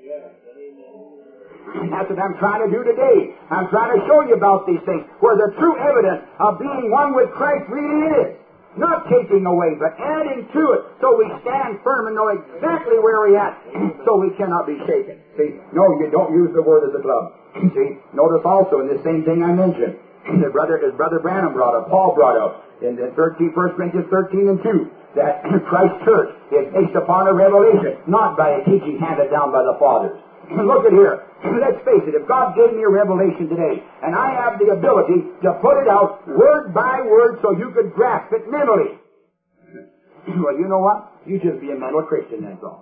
Speaker 2: That's what I'm trying to do today. I'm trying to show you about these things where the true evidence of being one with Christ really is. Not taking away, but adding to it so we stand firm and know exactly where we're at so we cannot be shaken. See, no, you don't use the Word as a club. See, notice also in this same thing I mentioned, the brother, as Brother Branham brought up, Paul brought up in the thirteen, First Corinthians thirteen and two, that Christ's church is based upon a revelation, not by a teaching handed down by the fathers. Look at here. Let's face it, if God gave me a revelation today, and I have the ability to put it out word by word so you could grasp it mentally, well, you know what? You just be a mental Christian, that's all.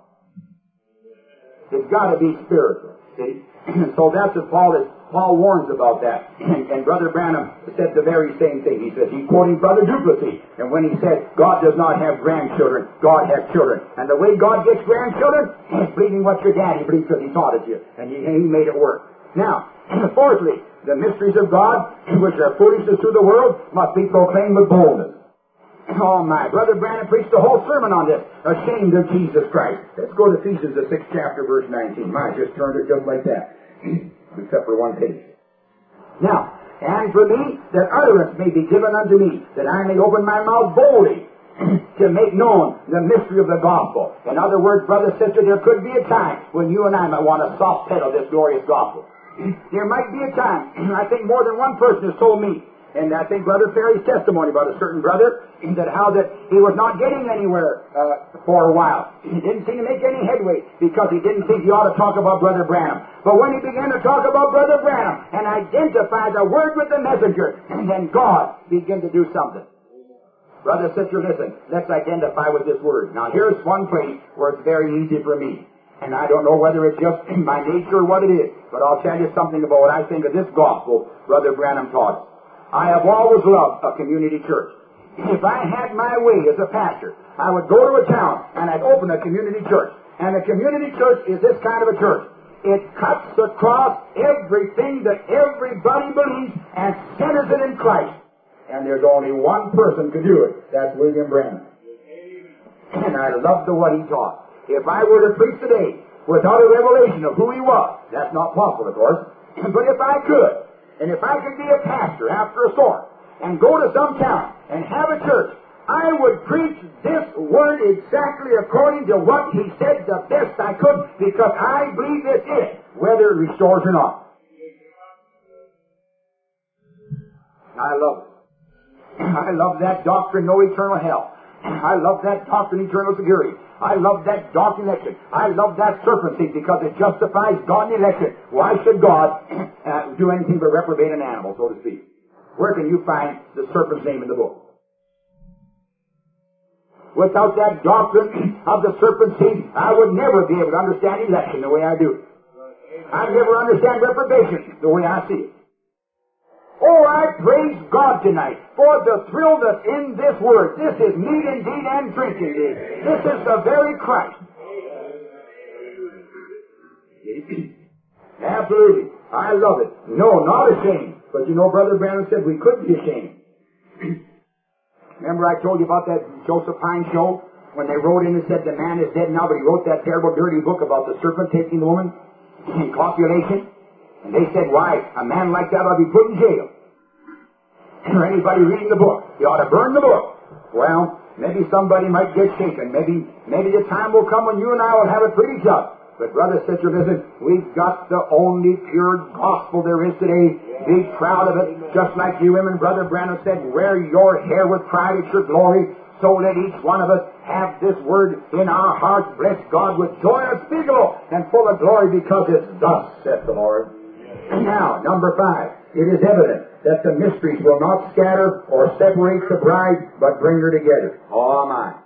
Speaker 2: It's got to be spiritual, see? So that's what Paul is. Paul warns about that. And, and Brother Branham said the very same thing. He says, he's quoting Brother Duplessis. And when he said, God does not have grandchildren, God has children. And the way God gets grandchildren, he's believing what your daddy believes because he taught it to you. And he, he made it work. Now, fourthly, the mysteries of God, which are foolishness to the world, must be proclaimed with boldness. Oh my, Brother Branham preached the whole sermon on this. Ashamed of Jesus Christ. Let's go to Ephesians, the sixth chapter, verse nineteen. My, I just turned it just like that. Except for one page. Now, and for me, that utterance may be given unto me, that I may open my mouth boldly to make known the mystery of the gospel. In other words, brother, sister, there could be a time when you and I might want to soft pedal this glorious gospel. There might be a time, I think more than one person has told me, and I think Brother Ferry's testimony about a certain brother, that how that he was not getting anywhere uh, for a while. He didn't seem to make any headway because he didn't think he ought to talk about Brother Branham. But when he began to talk about Brother Branham and identify the word with the messenger, and then God began to do something. Brother, sister, listen, let's identify with this word. Now here's one place where it's very easy for me. And I don't know whether it's just my nature or what it is, but I'll tell you something about what I think of this gospel Brother Branham taught us. I have always loved a community church. If I had my way as a pastor, I would go to a town and I'd open a community church. And a community church is this kind of a church. It cuts across everything that everybody believes and centers it in Christ. And there's only one person to do it. That's William Branham. And I loved the what he taught. If I were to preach today without a revelation of who he was, that's not possible, of course. But if I could, and if I could be a pastor after a sort and go to some town and have a church, I would preach this word exactly according to what he said the best I could, because I believe it's it, whether it restores or not. I love it. I love that doctrine, no eternal hell. I love that doctrine, eternal security. I love that doctrine, election. I love that serpent seed because it justifies God in election. Why should God uh, do anything but reprobate an animal, so to speak? Where can you find the serpent's name in the book? Without that doctrine of the serpent seed, I would never be able to understand election the way I do. I'd never understand reprobation the way I see it. Oh, I praise God tonight for the thrill that's in this word. This is meat indeed and drink indeed. This is the very Christ. Absolutely. I love it. No, not ashamed. But you know, Brother Branham said we could be ashamed. Remember I told you about that Joseph Pine show? When they wrote in and said the man is dead now, but he wrote that terrible dirty book about the serpent taking the woman in copulation. And they said, why, a man like that ought to be put in jail. Or anybody reading the book, you ought to burn the book. Well, maybe somebody might get shaken. Maybe maybe the time will come when you and I will have it pretty tough. But brother, sister, listen, we've got the only pure gospel there is today. Be proud of it. Just like you women, Brother Branham said, wear your hair with pride at your glory. So let each one of us have this word in our hearts. Bless God with joy unspeakable and full of glory because it's thus saith the Lord. Now, number five, it is evident that the mysteries will not scatter or separate the bride, but bring her together. Oh my.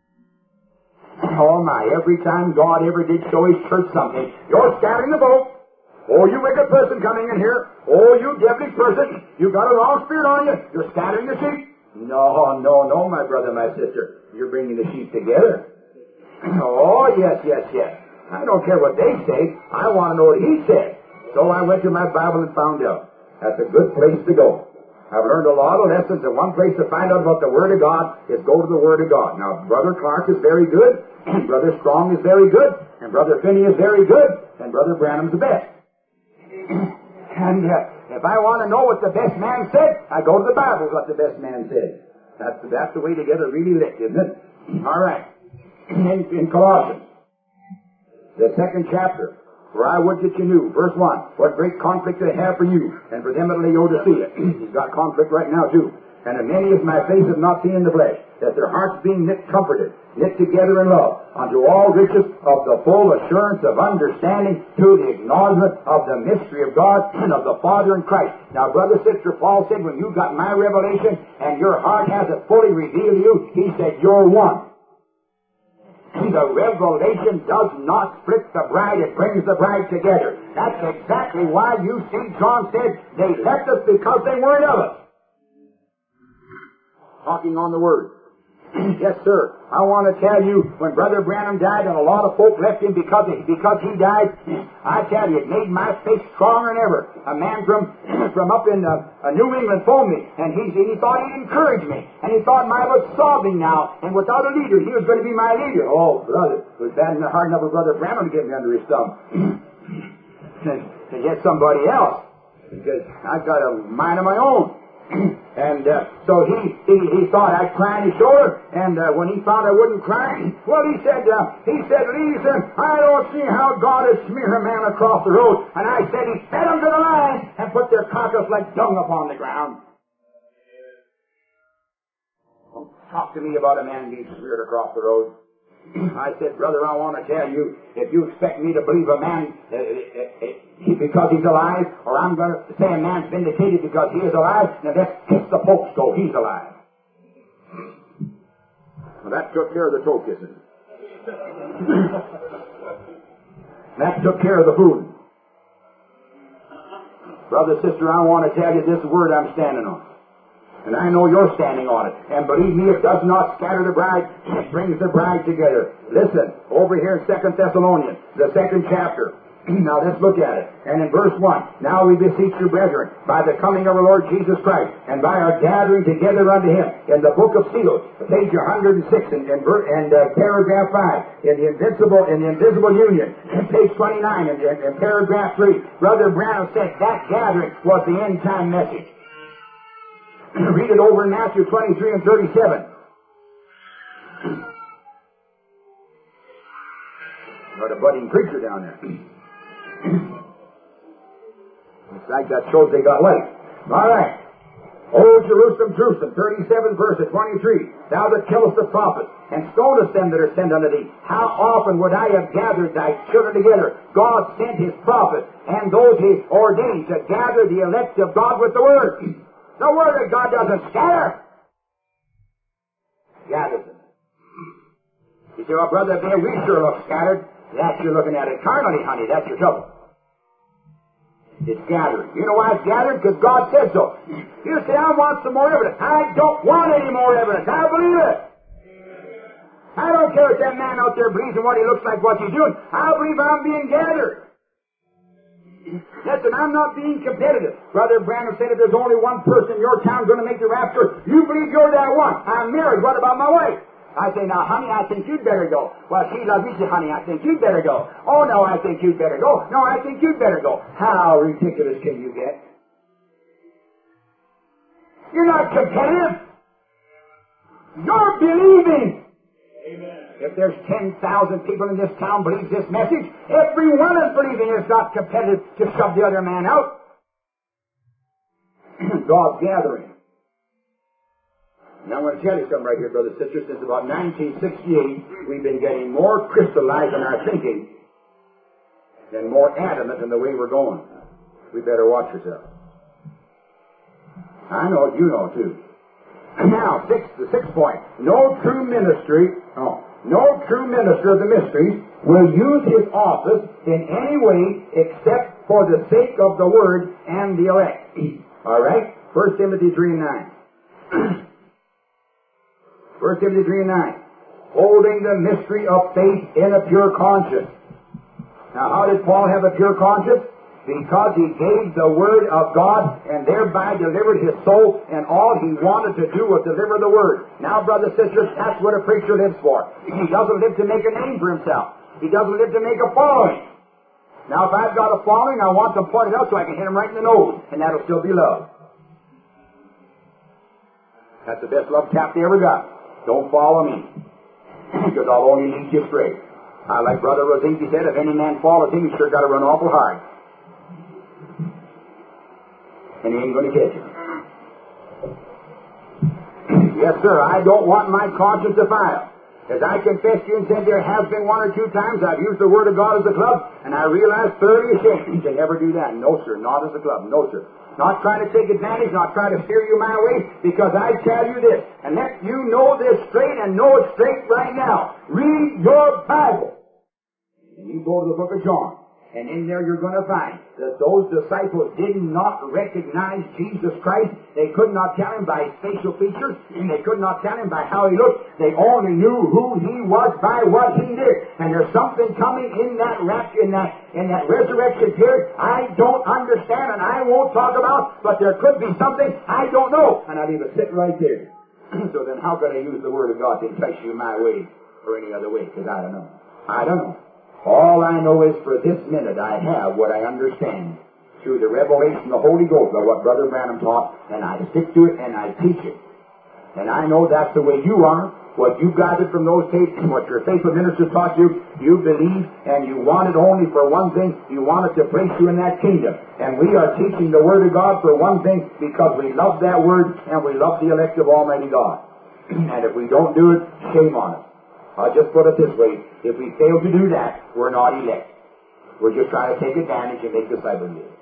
Speaker 2: Oh my. Every time God ever did show His church something, you're scattering the boat. Oh, you wicked person coming in here. Oh, you devilish person. You got a wrong spirit on you. You're scattering the sheep. No, no, no, my brother, my sister. You're bringing the sheep together. Oh, yes, yes, yes. I don't care what they say. I want to know what He said. So I went to my Bible and found out. That's a good place to go. I've learned a lot of lessons, and one place to find out about the Word of God is go to the Word of God. Now, Brother Clark is very good, and Brother Strong is very good, and Brother Finney is very good, and Brother Branham's the best. And uh, if I want to know what the best man said, I go to the Bible, what the best man said. That's, that's the way to get it really licked, isn't it? All right. In, in Colossians, the second chapter, for I would that you knew, verse one, what great conflict they have for you, and for them at Laodicea. He's got conflict right now, too. And of many as my face have not seen in the flesh, that their hearts being knit comforted, knit together in love, unto all riches of the full assurance of understanding, to the acknowledgement of the mystery of God and of the Father in Christ. Now, brother, sister, Paul said, when you got my revelation and your heart has it fully revealed to you, he said, you're one. The revelation does not split the bride, it brings the bride together. That's exactly why you see John said, they left us because they weren't of us. Talking on the Word. Yes, sir. I want to tell you, when Brother Branham died and a lot of folk left him because he, because he died, I tell you, it made my faith stronger than ever. A man from from up in uh, New England phoned me, and he, he thought he'd encourage me, and he thought I was sobbing now, and without a leader, he was going to be my leader. Oh, brother, it was bad enough, hard enough for Brother Branham to get me under his thumb. To get somebody else, because I've got a mind of my own. And uh, so he, he he thought I'd cry on his shoulder, and uh, when he found I wouldn't cry, well, he said, uh, he said, listen, I don't see how God has smeared a man across the road. And I said, he fed them to the line and put their carcass like dung upon the ground. Don't talk to me about a man being smeared across the road. I said, brother, I want to tell you, if you expect me to believe a man uh, uh, uh, because he's alive, or I'm going to say a man's vindicated because he is alive, now let's kiss the Pope's toe, he's alive. Well, that took care of the toe kissing. That took care of the food. Brother, sister, I want to tell you this word I'm standing on. And I know you're standing on it. And believe me, it does not scatter the bride, it brings the bride together. Listen, over here in Second Thessalonians, the second chapter. Now let's look at it. And in verse one, now we beseech you, brethren, by the coming of our Lord Jesus Christ, and by our gathering together unto Him, in the book of seals, page one hundred six, and, and, and uh, paragraph five, in the invincible, in the invisible union, page twenty-nine, and, and, and paragraph three, Brother Branham said that gathering was the end time message. Read it over in Matthew twenty-three and thirty-seven. Got a budding preacher down there. Looks like that shows they got light. All right. O Jerusalem, Jerusalem, thirty-seventh verse at twenty-three, thou that killest the prophets, and stonest them that are sent unto thee, how often would I have gathered thy children together? God sent his prophets, and those he ordained to gather the elect of God with the word. The word of God doesn't scatter. Gathers them. You say, well, Brother Bear, we sure look scattered. That's you're looking at it carnally, honey. That's your trouble. It's gathering. You know why it's gathering? Because God said so. You say, I want some more evidence. I don't want any more evidence. I believe it. I don't care if that man out there believes in what he looks like, what he's doing. I believe I'm being gathered. Listen, I'm not being competitive. Brother Branham said if there's only one person in your town going to make the rapture, you believe you're that one. I'm married. What about my wife? I say, now, honey, I think you'd better go. Well, she loves me. She, honey, I think you'd better go. Oh, no, I think you'd better go. No, I think you'd better go. How ridiculous can you get? You're not competitive. You're believing. Amen. If there's ten thousand people in this town believes this message, every one is believing. It's not competitive to shove the other man out. God's gathering. Now, I'm going to tell you something right here, brothers and sisters. Since about nineteen sixty-eight, we've been getting more crystallized in our thinking and more adamant in the way we're going. We better watch ourselves. I know it, you know it, too. Now, six, the sixth point. No true ministry, no, no true minister of the mysteries will use his office in any way except for the sake of the word and the elect. All right? First Timothy three and nine. First Timothy three and nine. Holding the mystery of faith in a pure conscience. Now, how did Paul have a pure conscience? Because he gave the word of God and thereby delivered his soul, and all he wanted to do was deliver the word. Now, brothers and sisters, that's what a preacher lives for. He doesn't live to make a name for himself. He doesn't live to make a following. Now, if I've got a following, I want them pointed out so I can hit them right in the nose, and that'll still be love. That's the best love tap they ever got. Don't follow me, because I'll only lead you astray. Uh, like Brother Rosinski said, if any man follows him, he's sure got to run awful hard. And he ain't going to catch him. Yes, sir, I don't want my conscience defiled. As I confessed to you and said there has been one or two times I've used the Word of God as a club, and I realized thoroughly ashamed to never do that. No, sir, not as a club. No, sir. Not trying to take advantage, not trying to steer you my way, because I tell you this, and let you know this straight and know it straight right now. Read your Bible. And you go to the book of John, and in there you're going to find that those disciples did not recognize Jesus Christ. They could not tell him by his facial features, and they could not tell him by how he looked. They only knew who he was by what he did. And there's something coming in that rapture, in that in that resurrection period I don't understand and I won't talk about, but there could be something I don't know. And I'll leave it sit right there. So then how could I use the Word of God to entice you my way or any other way? Because I don't know. I don't know. All I know is for this minute I have what I understand through the revelation of the Holy Ghost by what Brother Branham taught, and I stick to it and I teach it. And I know that's the way you are. What you gathered from those tapes and what your faithful minister taught you, you believe and you want it only for one thing. You want it to place you in that kingdom. And we are teaching the Word of God for one thing because we love that Word and we love the elect of Almighty God. And if we don't do it, shame on us. I'll just put it this way. If we fail to do that, we're not elect. We're just trying to take advantage and make disciples of it.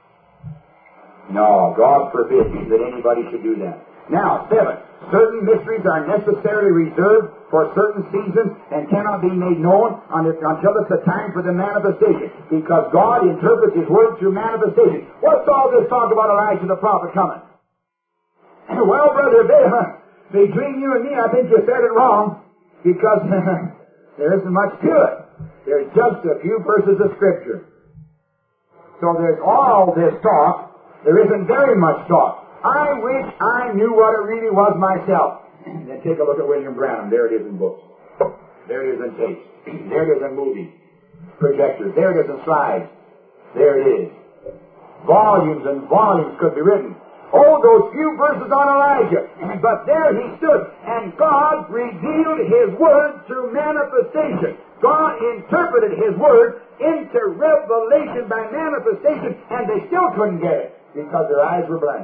Speaker 2: No, God forbid that anybody should do that. Now, seven. Certain mysteries are necessarily reserved for certain seasons and cannot be made known until it's the time for the manifestation. Because God interprets His Word through manifestation. What's all this talk about Elijah the prophet coming? Well, Brother Bear, between you and me, I think you said it wrong. Because there isn't much to it. There's just a few verses of Scripture. So there's all this talk. There isn't very much talk. I wish I knew what it really was myself. And then take a look at William Branham. There it is in books. There it is in tapes. There it is in movies. Projectors. There it is in slides. There it is. Volumes and volumes could be written. Oh, those few verses on Elijah. But there he stood, and God revealed His Word through manifestation. God interpreted His Word into revelation by manifestation, and they still couldn't get it because their eyes were blind.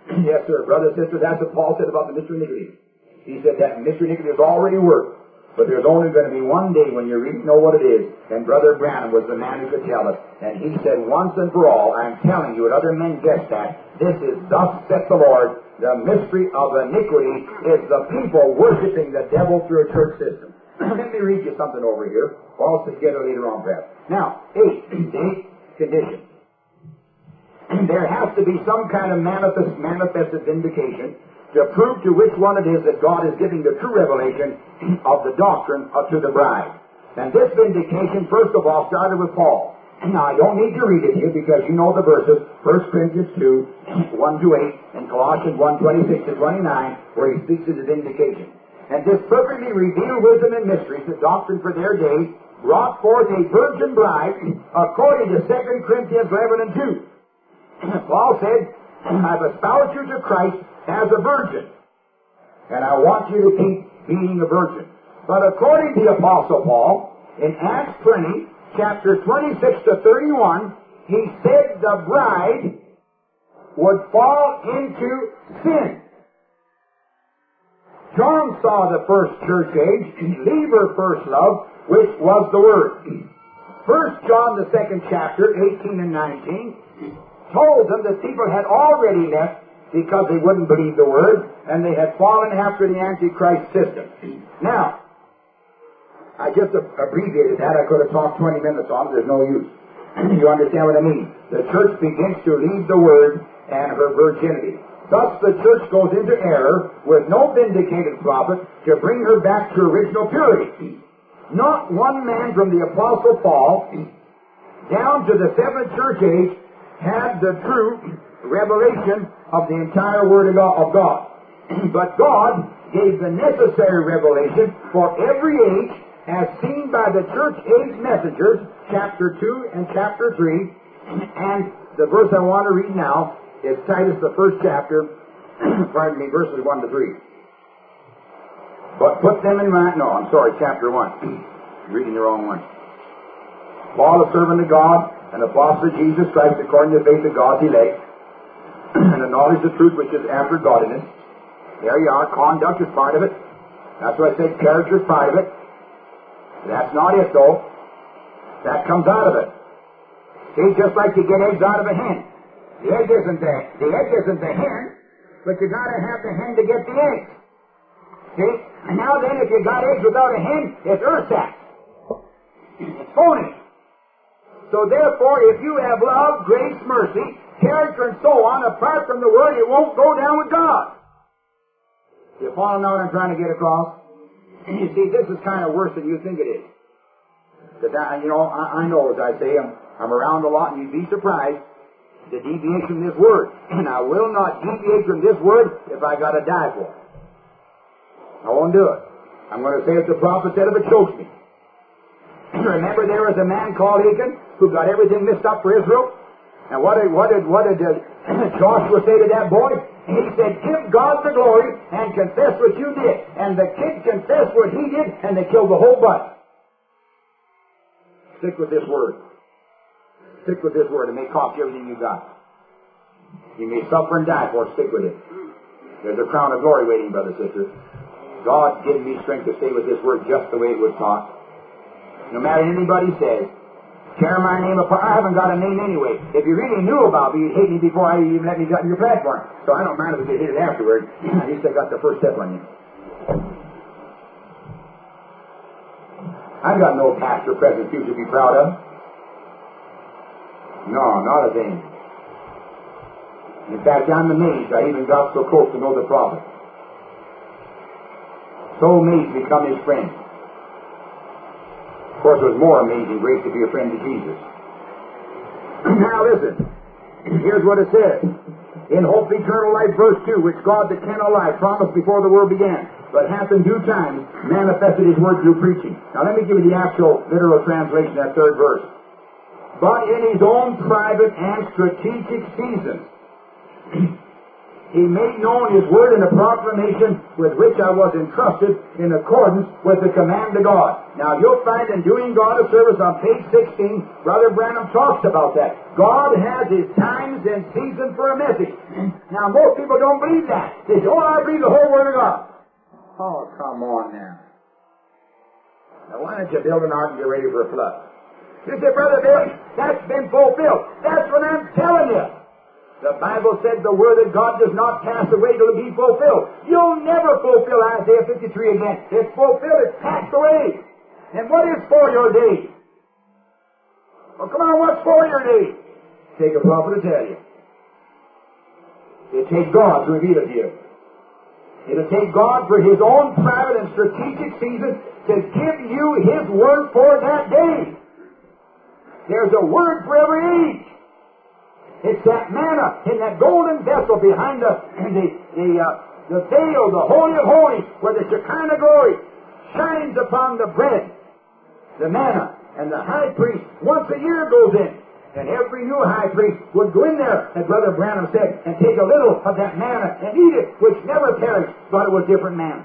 Speaker 2: Yes, sir. Brother, sister, that's what Paul said about the mystery iniquity. He said that mystery iniquity is already worked. But there's only going to be one day when you really know what it is. And Brother Branham was the man who could tell us. And he said once and for all, I'm telling you, and other men guessed that, this is thus saith the Lord, the mystery of iniquity is the people worshiping the devil through a church system. Let me read you something over here. We'll also get it later on, perhaps. Now, eight, eight condition. There has to be some kind of manifest, manifested vindication to prove to which one it is that God is giving the true revelation of the doctrine of, to the bride. And this vindication, first of all, started with Paul. Now, I don't need to read it here because you know the verses, First Corinthians two, one to eight, and Colossians one, twenty-six to twenty-nine, where he speaks of the vindication. And this perfectly revealed wisdom and mysteries, the doctrine for their day, brought forth a virgin bride, according to Second Corinthians eleven and two. Paul said, I've espoused you to Christ as a virgin, and I want you to keep being a virgin. But according to the Apostle Paul, in Acts twenty, chapter twenty-six to thirty-one, he said the bride would fall into sin. John saw the first church age leave her first love, which was the Word. First John, the second chapter, eighteen and nineteen, told them that people had already left because they wouldn't believe the Word, and they had fallen after the Antichrist system. Now, I just abbreviated that. I could have talked twenty minutes on it. There's no use. You understand what I mean? The church begins to leave the Word and her virginity. Thus, the church goes into error with no vindicated prophet to bring her back to original purity. Not one man from the Apostle Paul down to the seventh church age had the true revelation of the entire Word of God. But God gave the necessary revelation for every age as seen by the church age messengers, chapter two and chapter three. And the verse I want to read now is Titus, the first chapter, pardon me, verses one to three. But put them in mind, no, I'm sorry, chapter one. Reading the wrong one. Paul, a servant of God, an apostle of Jesus Christ, according to the faith of God's elect, and the knowledge of truth which is after godliness. There you are. Conduct is part of it. That's why I said character is part of it. That's not it, though. That comes out of it. See, just like you get eggs out of a hen. The egg isn't the, the egg isn't the hen, but you got to have the hen to get the eggs. See? And now then, if you got eggs without a hen, it's ersatz. It's phony. So therefore, if you have love, grace, mercy, character, and so on, apart from the Word, it won't go down with God. You follow now what I'm trying to get across? You see, this is kind of worse than you think it is. Because, I, you know, I, I know, as I say, I'm, I'm around a lot, and you'd be surprised the deviation from this Word. And I will not deviate from this Word if I got to die for it. I won't do it. I'm going to say what the prophet said if it chokes me. Remember, there was a man called Achan who got everything mixed up for Israel. And what did what did what did uh, Joshua say to that boy? He said, "Give God the glory and confess what you did." And the kid confessed what he did, and they killed the whole bunch. Stick with this Word. Stick with this Word, and may cost you everything you got. You may suffer and die for it. Stick with it. There's a crown of glory waiting, brother, sister. God give me strength to stay with this Word just the way it was taught. No matter what anybody says, tear my name apart. I haven't got a name anyway. If you really knew about me, you'd hate me before I even let me get on your platform. So I don't mind if we get hated afterward. At least I got the first step on you. I've got no past or present future to be proud of. No, not a thing. In fact, I'm amazed I even got so close to know the prophet. So amazed to become his friend. Of course, it was more amazing grace to be a friend to Jesus. Now listen, here's what it says. In hope of eternal life, verse two, which God that cannot lie promised before the world began, but hath in due time manifested His word through preaching. Now let me give you the actual literal translation of that third verse. But in His own private and strategic seasons, He made known His word in a proclamation with which I was entrusted in accordance with the command of God. Now you'll find in Doing God a Service on page sixteen, Brother Branham talks about that. God has His times and seasons for a message. Now, most people don't believe that. They say, oh, I believe the whole Word of God. Oh, come on now. Now, why don't you build an ark and get ready for a flood? You say, Brother Bill, that's been fulfilled. That's what I'm telling you. The Bible said the Word of God does not pass away till it be fulfilled. You'll never fulfill Isaiah fifty-three again. It's fulfilled. It's passed away. And what is for your day? Well, come on, what's for your day? Take a prophet to tell you. It'll take God to reveal it to you. It'll take God for His own private and strategic season to give you His Word for that day. There's a Word for every age. It's that manna in that golden vessel behind the the the, uh, the veil, the Holy of Holies, where the Shekinah glory shines upon the bread, the manna, and the high priest once a year goes in. And every new high priest would go in there, as Brother Branham said, and take a little of that manna and eat it, which never perished, but it was different manna.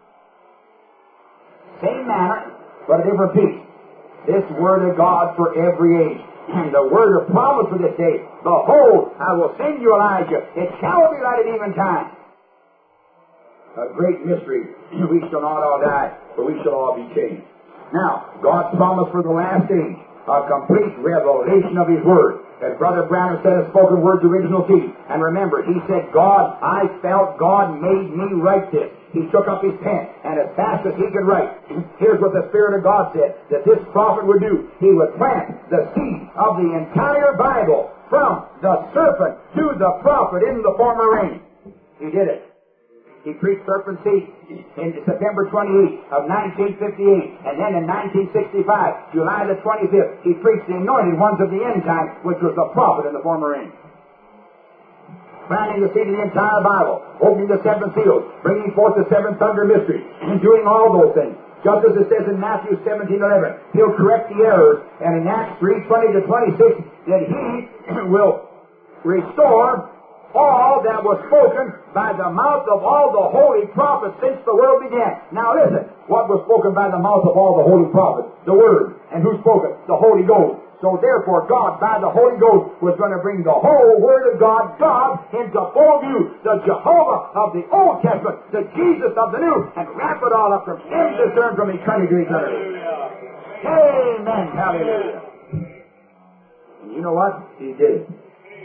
Speaker 2: Same manna, but a different piece. This Word of God for every age. And the word of promise for this day, behold, I will send you Elijah. It shall be light at eventide. A great mystery. We shall not all die, but we shall all be changed. Now, God promised for the last age a complete revelation of His Word. As Brother Branham said, a spoken word's original seed. And remember, he said, God, I felt God made me write this. He took up his pen, and as fast as he could write, here's what the Spirit of God said, that this prophet would do. He would plant the seed of the entire Bible from the serpent to the prophet in the former rain. He did it. He preached serpent seed in September twenty-eighth of nineteen fifty-eight, and then in nineteen sixty-five, July the twenty-fifth, he preached the anointed ones of the end time, which was the prophet in the former rain. Planting the seed of the entire Bible, opening the seven seals, bringing forth the seven thunder mysteries, and doing all those things. Just as it says in Matthew seventeen eleven, He'll correct the errors, and in Acts three twenty to twenty-six, that He will restore all that was spoken by the mouth of all the holy prophets since the world began. Now listen, what was spoken by the mouth of all the holy prophets? The Word. And who spoke it? The Holy Ghost. So therefore, God, by the Holy Ghost, was going to bring the whole Word of God, God, into full view, the Jehovah of the Old Testament, the Jesus of the New, and wrap it all up from end to stern, from eternity to eternity. Amen. Hallelujah. And you know what? He did it.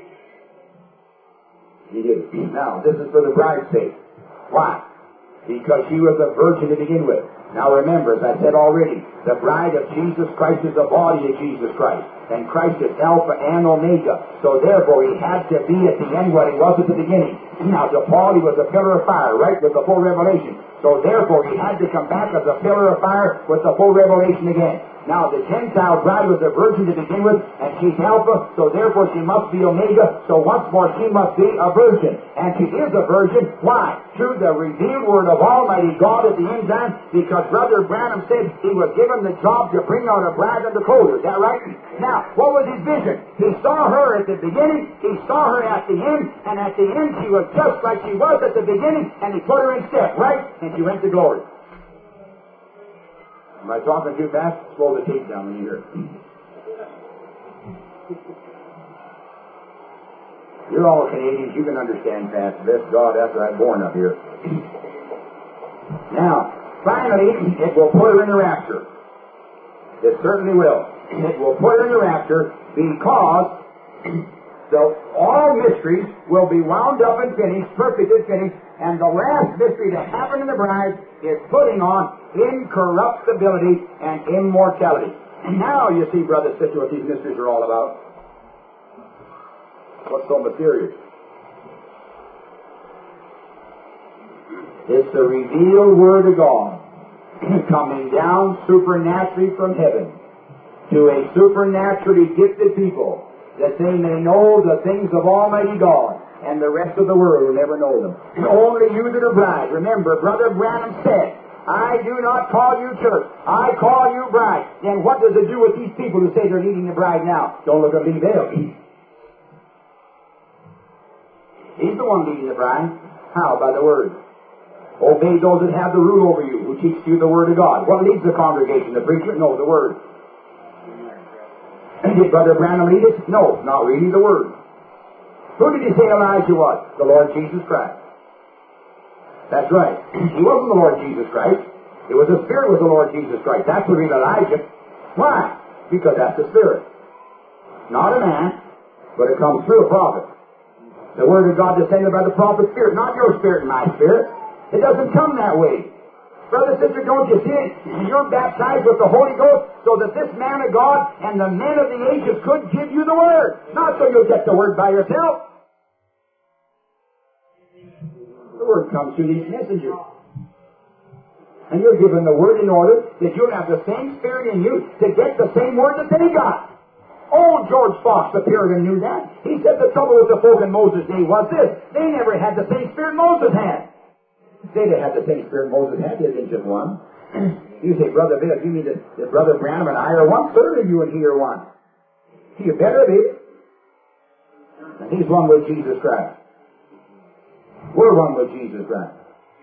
Speaker 2: He did it. Now, this is for the bride's sake. Why? Because she was a virgin to begin with. Now remember, as I said already, the bride of Jesus Christ is the body of Jesus Christ. And Christ is Alpha and Omega. So therefore, He had to be at the end what He was at the beginning. Now to Paul, He was a pillar of fire, right, with the full revelation. So therefore, He had to come back as a pillar of fire with the full revelation again. Now the Gentile bride was a virgin to begin with, and she's Alpha, so therefore she must be Omega, so once more she must be a virgin. And she is a virgin. Why? Through the revealed Word of Almighty God at the end time, because Brother Branham said he was given the job to bring out a bride unto clothe her. Is that right? Now, what was his vision? He saw her at the beginning, he saw her at the end, and at the end she was just like she was at the beginning, and He put her in step, right? And she went to glory. Am I talking too fast? Slow the tape down when you hear it. You're all Canadians. You can understand fast. Bless God, after I'm born up here. Now, finally, it will put her in the rapture. It certainly will. It will put her in the rapture because the, all mysteries will be wound up and finished, perfected, finished, and the last mystery to happen in the bride is putting on incorruptibility and immortality. And now you see, brother, sister, what these mysteries are all about. What's so mysterious? It's the revealed Word of God coming down supernaturally from heaven to a supernaturally gifted people, that they may know the things of Almighty God, and the rest of the world will never know them. Only you that are bride. Remember, Brother Branham said, I do not call you church, I call you bride. Then what does it do with these people who say they're leading the bride now? Don't look at me, they'll be. He's the one leading the bride. How? By the Word. Obey those that have the rule over you, who teach you the Word of God. What leads the congregation? The preacher? No, the Word. Did Brother Branham lead it? No, not reading the Word. Who did he say Elijah was? The Lord Jesus Christ. That's right. He wasn't the Lord Jesus Christ. It was the Spirit was the Lord Jesus Christ. That's what made Elijah. Why? Because that's the Spirit. Not a man, but it comes through a prophet. The Word of God descended by the prophet's Spirit, not your spirit and my spirit. It doesn't come that way. Brother, sister, don't you see it? You're baptized with the Holy Ghost so that this man of God and the men of the ages could give you the Word. Not so you'll get the Word by yourself. The Word comes through these messengers. And you're given the Word in order that you'll have the same Spirit in you to get the same Word that they got. Old George Fox, the Puritan, knew that. He said the trouble with the folk in Moses' day was this. They never had the same Spirit Moses had. They'd have had the same Spirit Moses had. They didn't just one. You say, Brother Bill, you mean that, that Brother Branham and I are one? Certainly you and he are one. You better be. And he's one with Jesus Christ. We're one with Jesus Christ.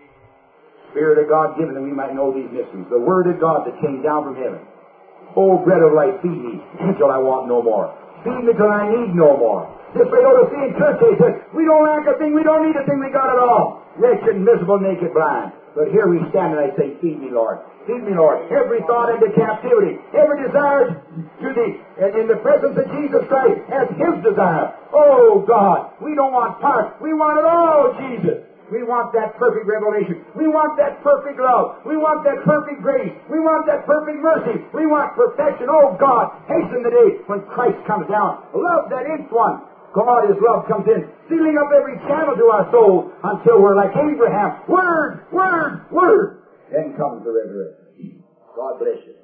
Speaker 2: Spirit of God given that we might know these mysteries. The Word of God that came down from heaven. Oh, bread of life, feed me until I want no more. Feed me till I need no more. This Laodicean church, they said, we don't lack a thing, we don't need a thing, we got it all. Wretched, miserable, naked, blind. But here we stand and I say, feed me, Lord. Feed me, Lord. Every thought into captivity, every desire to the, in the presence of Jesus Christ as His desire. Oh, God, we don't want part. We want it all, Jesus. We want that perfect revelation. We want that perfect love. We want that perfect grace. We want that perfect mercy. We want perfection. Oh, God, hasten the day when Christ comes down. Love that nth one. God, His love comes in, sealing up every channel to our souls until we're like Abraham. Word, word, word. Then comes the resurrection. God bless you.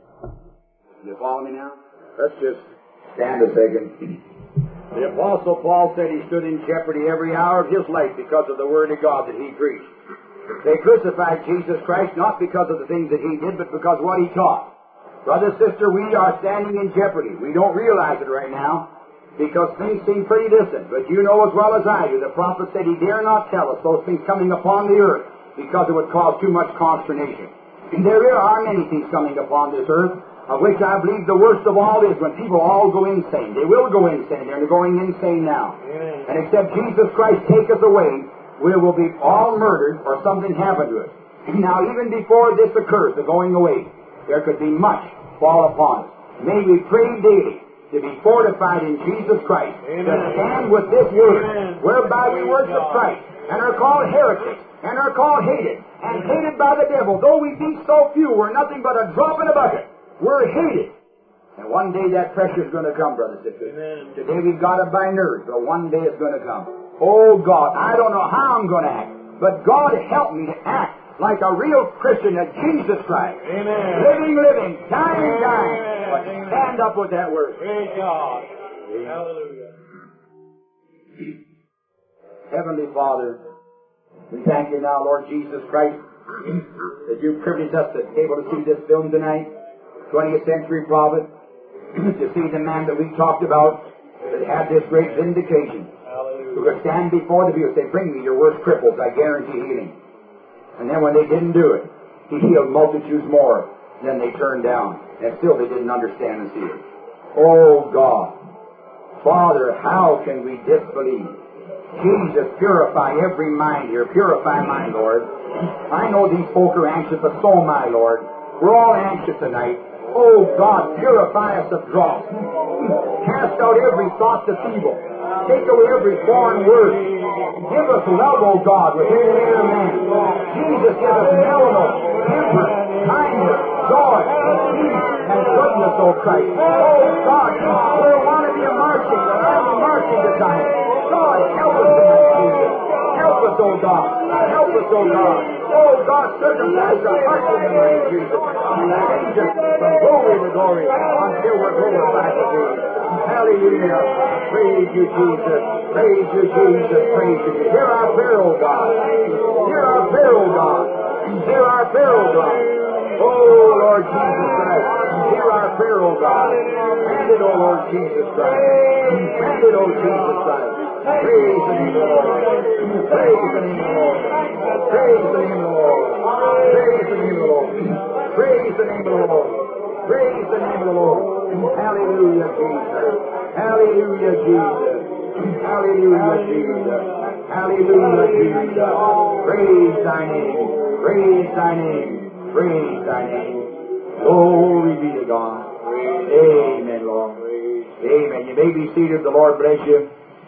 Speaker 2: You follow me now? Let's just stand a second. The Apostle Paul said he stood in jeopardy every hour of his life because of the Word of God that he preached. They crucified Jesus Christ not because of the things that he did, but because of what he taught. Brother, sister, we are standing in jeopardy. We don't realize it right now because things seem pretty distant. But you know as well as I do, the prophet said he dare not tell us those things coming upon the earth because it would cause too much consternation. And there are many things coming upon this earth, of which I believe the worst of all is when people all go insane. They will go insane. They're going insane now. Amen. And except Jesus Christ take us away, we will be all murdered or something happen to us. Now, even before this occurs, the going away, there could be much fall upon us. May we pray daily to be fortified in Jesus Christ, Amen. To stand with this Word, Amen. Whereby we worship Christ, and are called heretics, and are called hated, and hated by the devil. Though we be so few, we're nothing but a drop in a bucket. We're hated. And one day that pressure is going to come, brothers and sisters. Amen. Today we've got it by nerves, but one day it's going to come. Oh, God, I don't know how I'm going to act, but God help me to act like a real Christian of Jesus Christ. Amen. Living, living, dying, dying. But stand up with that Word. Praise God. Amen. Hallelujah. Heavenly Father, we thank you now, Lord Jesus Christ, that you privileged us to be able to see this film tonight. twentieth century prophet, to see the man that we talked about that had this great vindication. Hallelujah. Who could stand before the view and say, bring me your worst cripples, I guarantee healing. And then when they didn't do it, he healed multitudes more than they turned down. And still they didn't understand and see it. Oh God, Father, how can we disbelieve? Jesus, purify every mind here. Purify mine, Lord. I know these folk are anxious, but so am I, Lord. We're all anxious tonight. Oh, God, purify us of dross. Cast out every thought that's evil. Take away every foreign word. Give us love, oh God, within the inner man. Jesus, give us mellowness, temperance, kindness, joy, peace, and goodness, oh Christ. Oh, God, we're wanting to be marching, the army marching this time. God, help us tonight, Jesus. Help us, oh God. Help us, oh God. Oh God, circumcise our hearts in the name of Jesus. Change us from glory to glory until we're glorified with thee. Hallelujah. Praise you, Jesus. Praise you, Jesus. Praise you. Hear our prayer, oh God. Hear our prayer, oh God. Hear our prayer, oh God. Oh Lord Jesus Christ. Hear our prayer, oh God. Grant it, oh Lord Jesus Christ. Grant it, oh Jesus Christ. Praise the name of the Lord. Praise the name of the Lord. Praise the name of the Lord. Praise the name of the Lord. Praise the name of the Lord. Praise the name of the Lord. Hallelujah, Jesus. Hallelujah, Jesus. Hallelujah, Jesus. Hallelujah, Jesus. Praise thy name. Praise thy name. Praise thy name. Glory be to God. Amen, Lord. Amen. You may be seated. The Lord bless you.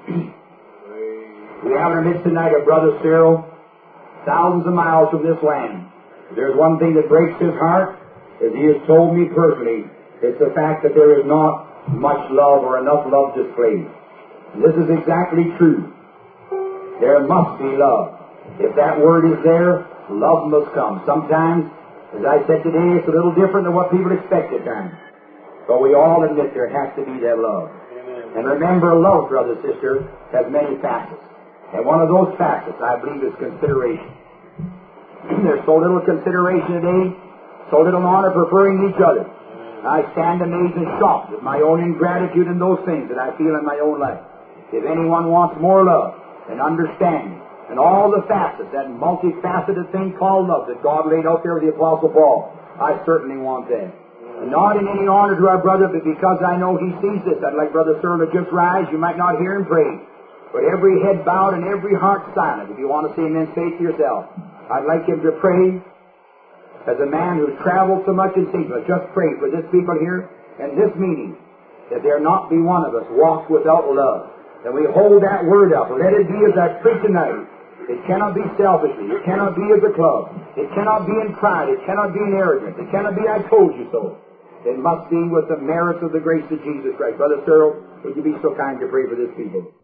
Speaker 2: We have in our midst tonight a Brother Cyril, thousands of miles from this land. If there's one thing that breaks his heart, as he has told me personally, it's the fact that there is not much love or enough love displayed. And this is exactly true. There must be love. If that word is there, love must come. Sometimes, as I said today, it's a little different than what people expect at times. But we all admit there has to be that love. Amen. And remember, love, brother, sister, has many facets. And one of those facets, I believe, is consideration. There's so little consideration today, so little honor preferring each other. I stand amazed and shocked at my own ingratitude in those things that I feel in my own life. If anyone wants more love and understanding and all the facets, that multifaceted thing called love that God laid out there with the Apostle Paul, I certainly want that. And not in any honor to our brother, but because I know he sees this. I'd like Brother Cyril to just rise. You might not hear him pray, but every head bowed and every heart silent. If you want to say amen, say it to yourself. I'd like him to pray as a man who's traveled so much in things. Just pray for this people here and this meeting, that there not be one of us walks without love. And we hold that word up. Let it be as I preach tonight. It cannot be selfishly. It cannot be as a club. It cannot be in pride. It cannot be in arrogance. It cannot be I told you so. It must be with the merits of the grace of Jesus Christ. Brother Cyril, would you be so kind to pray for this people?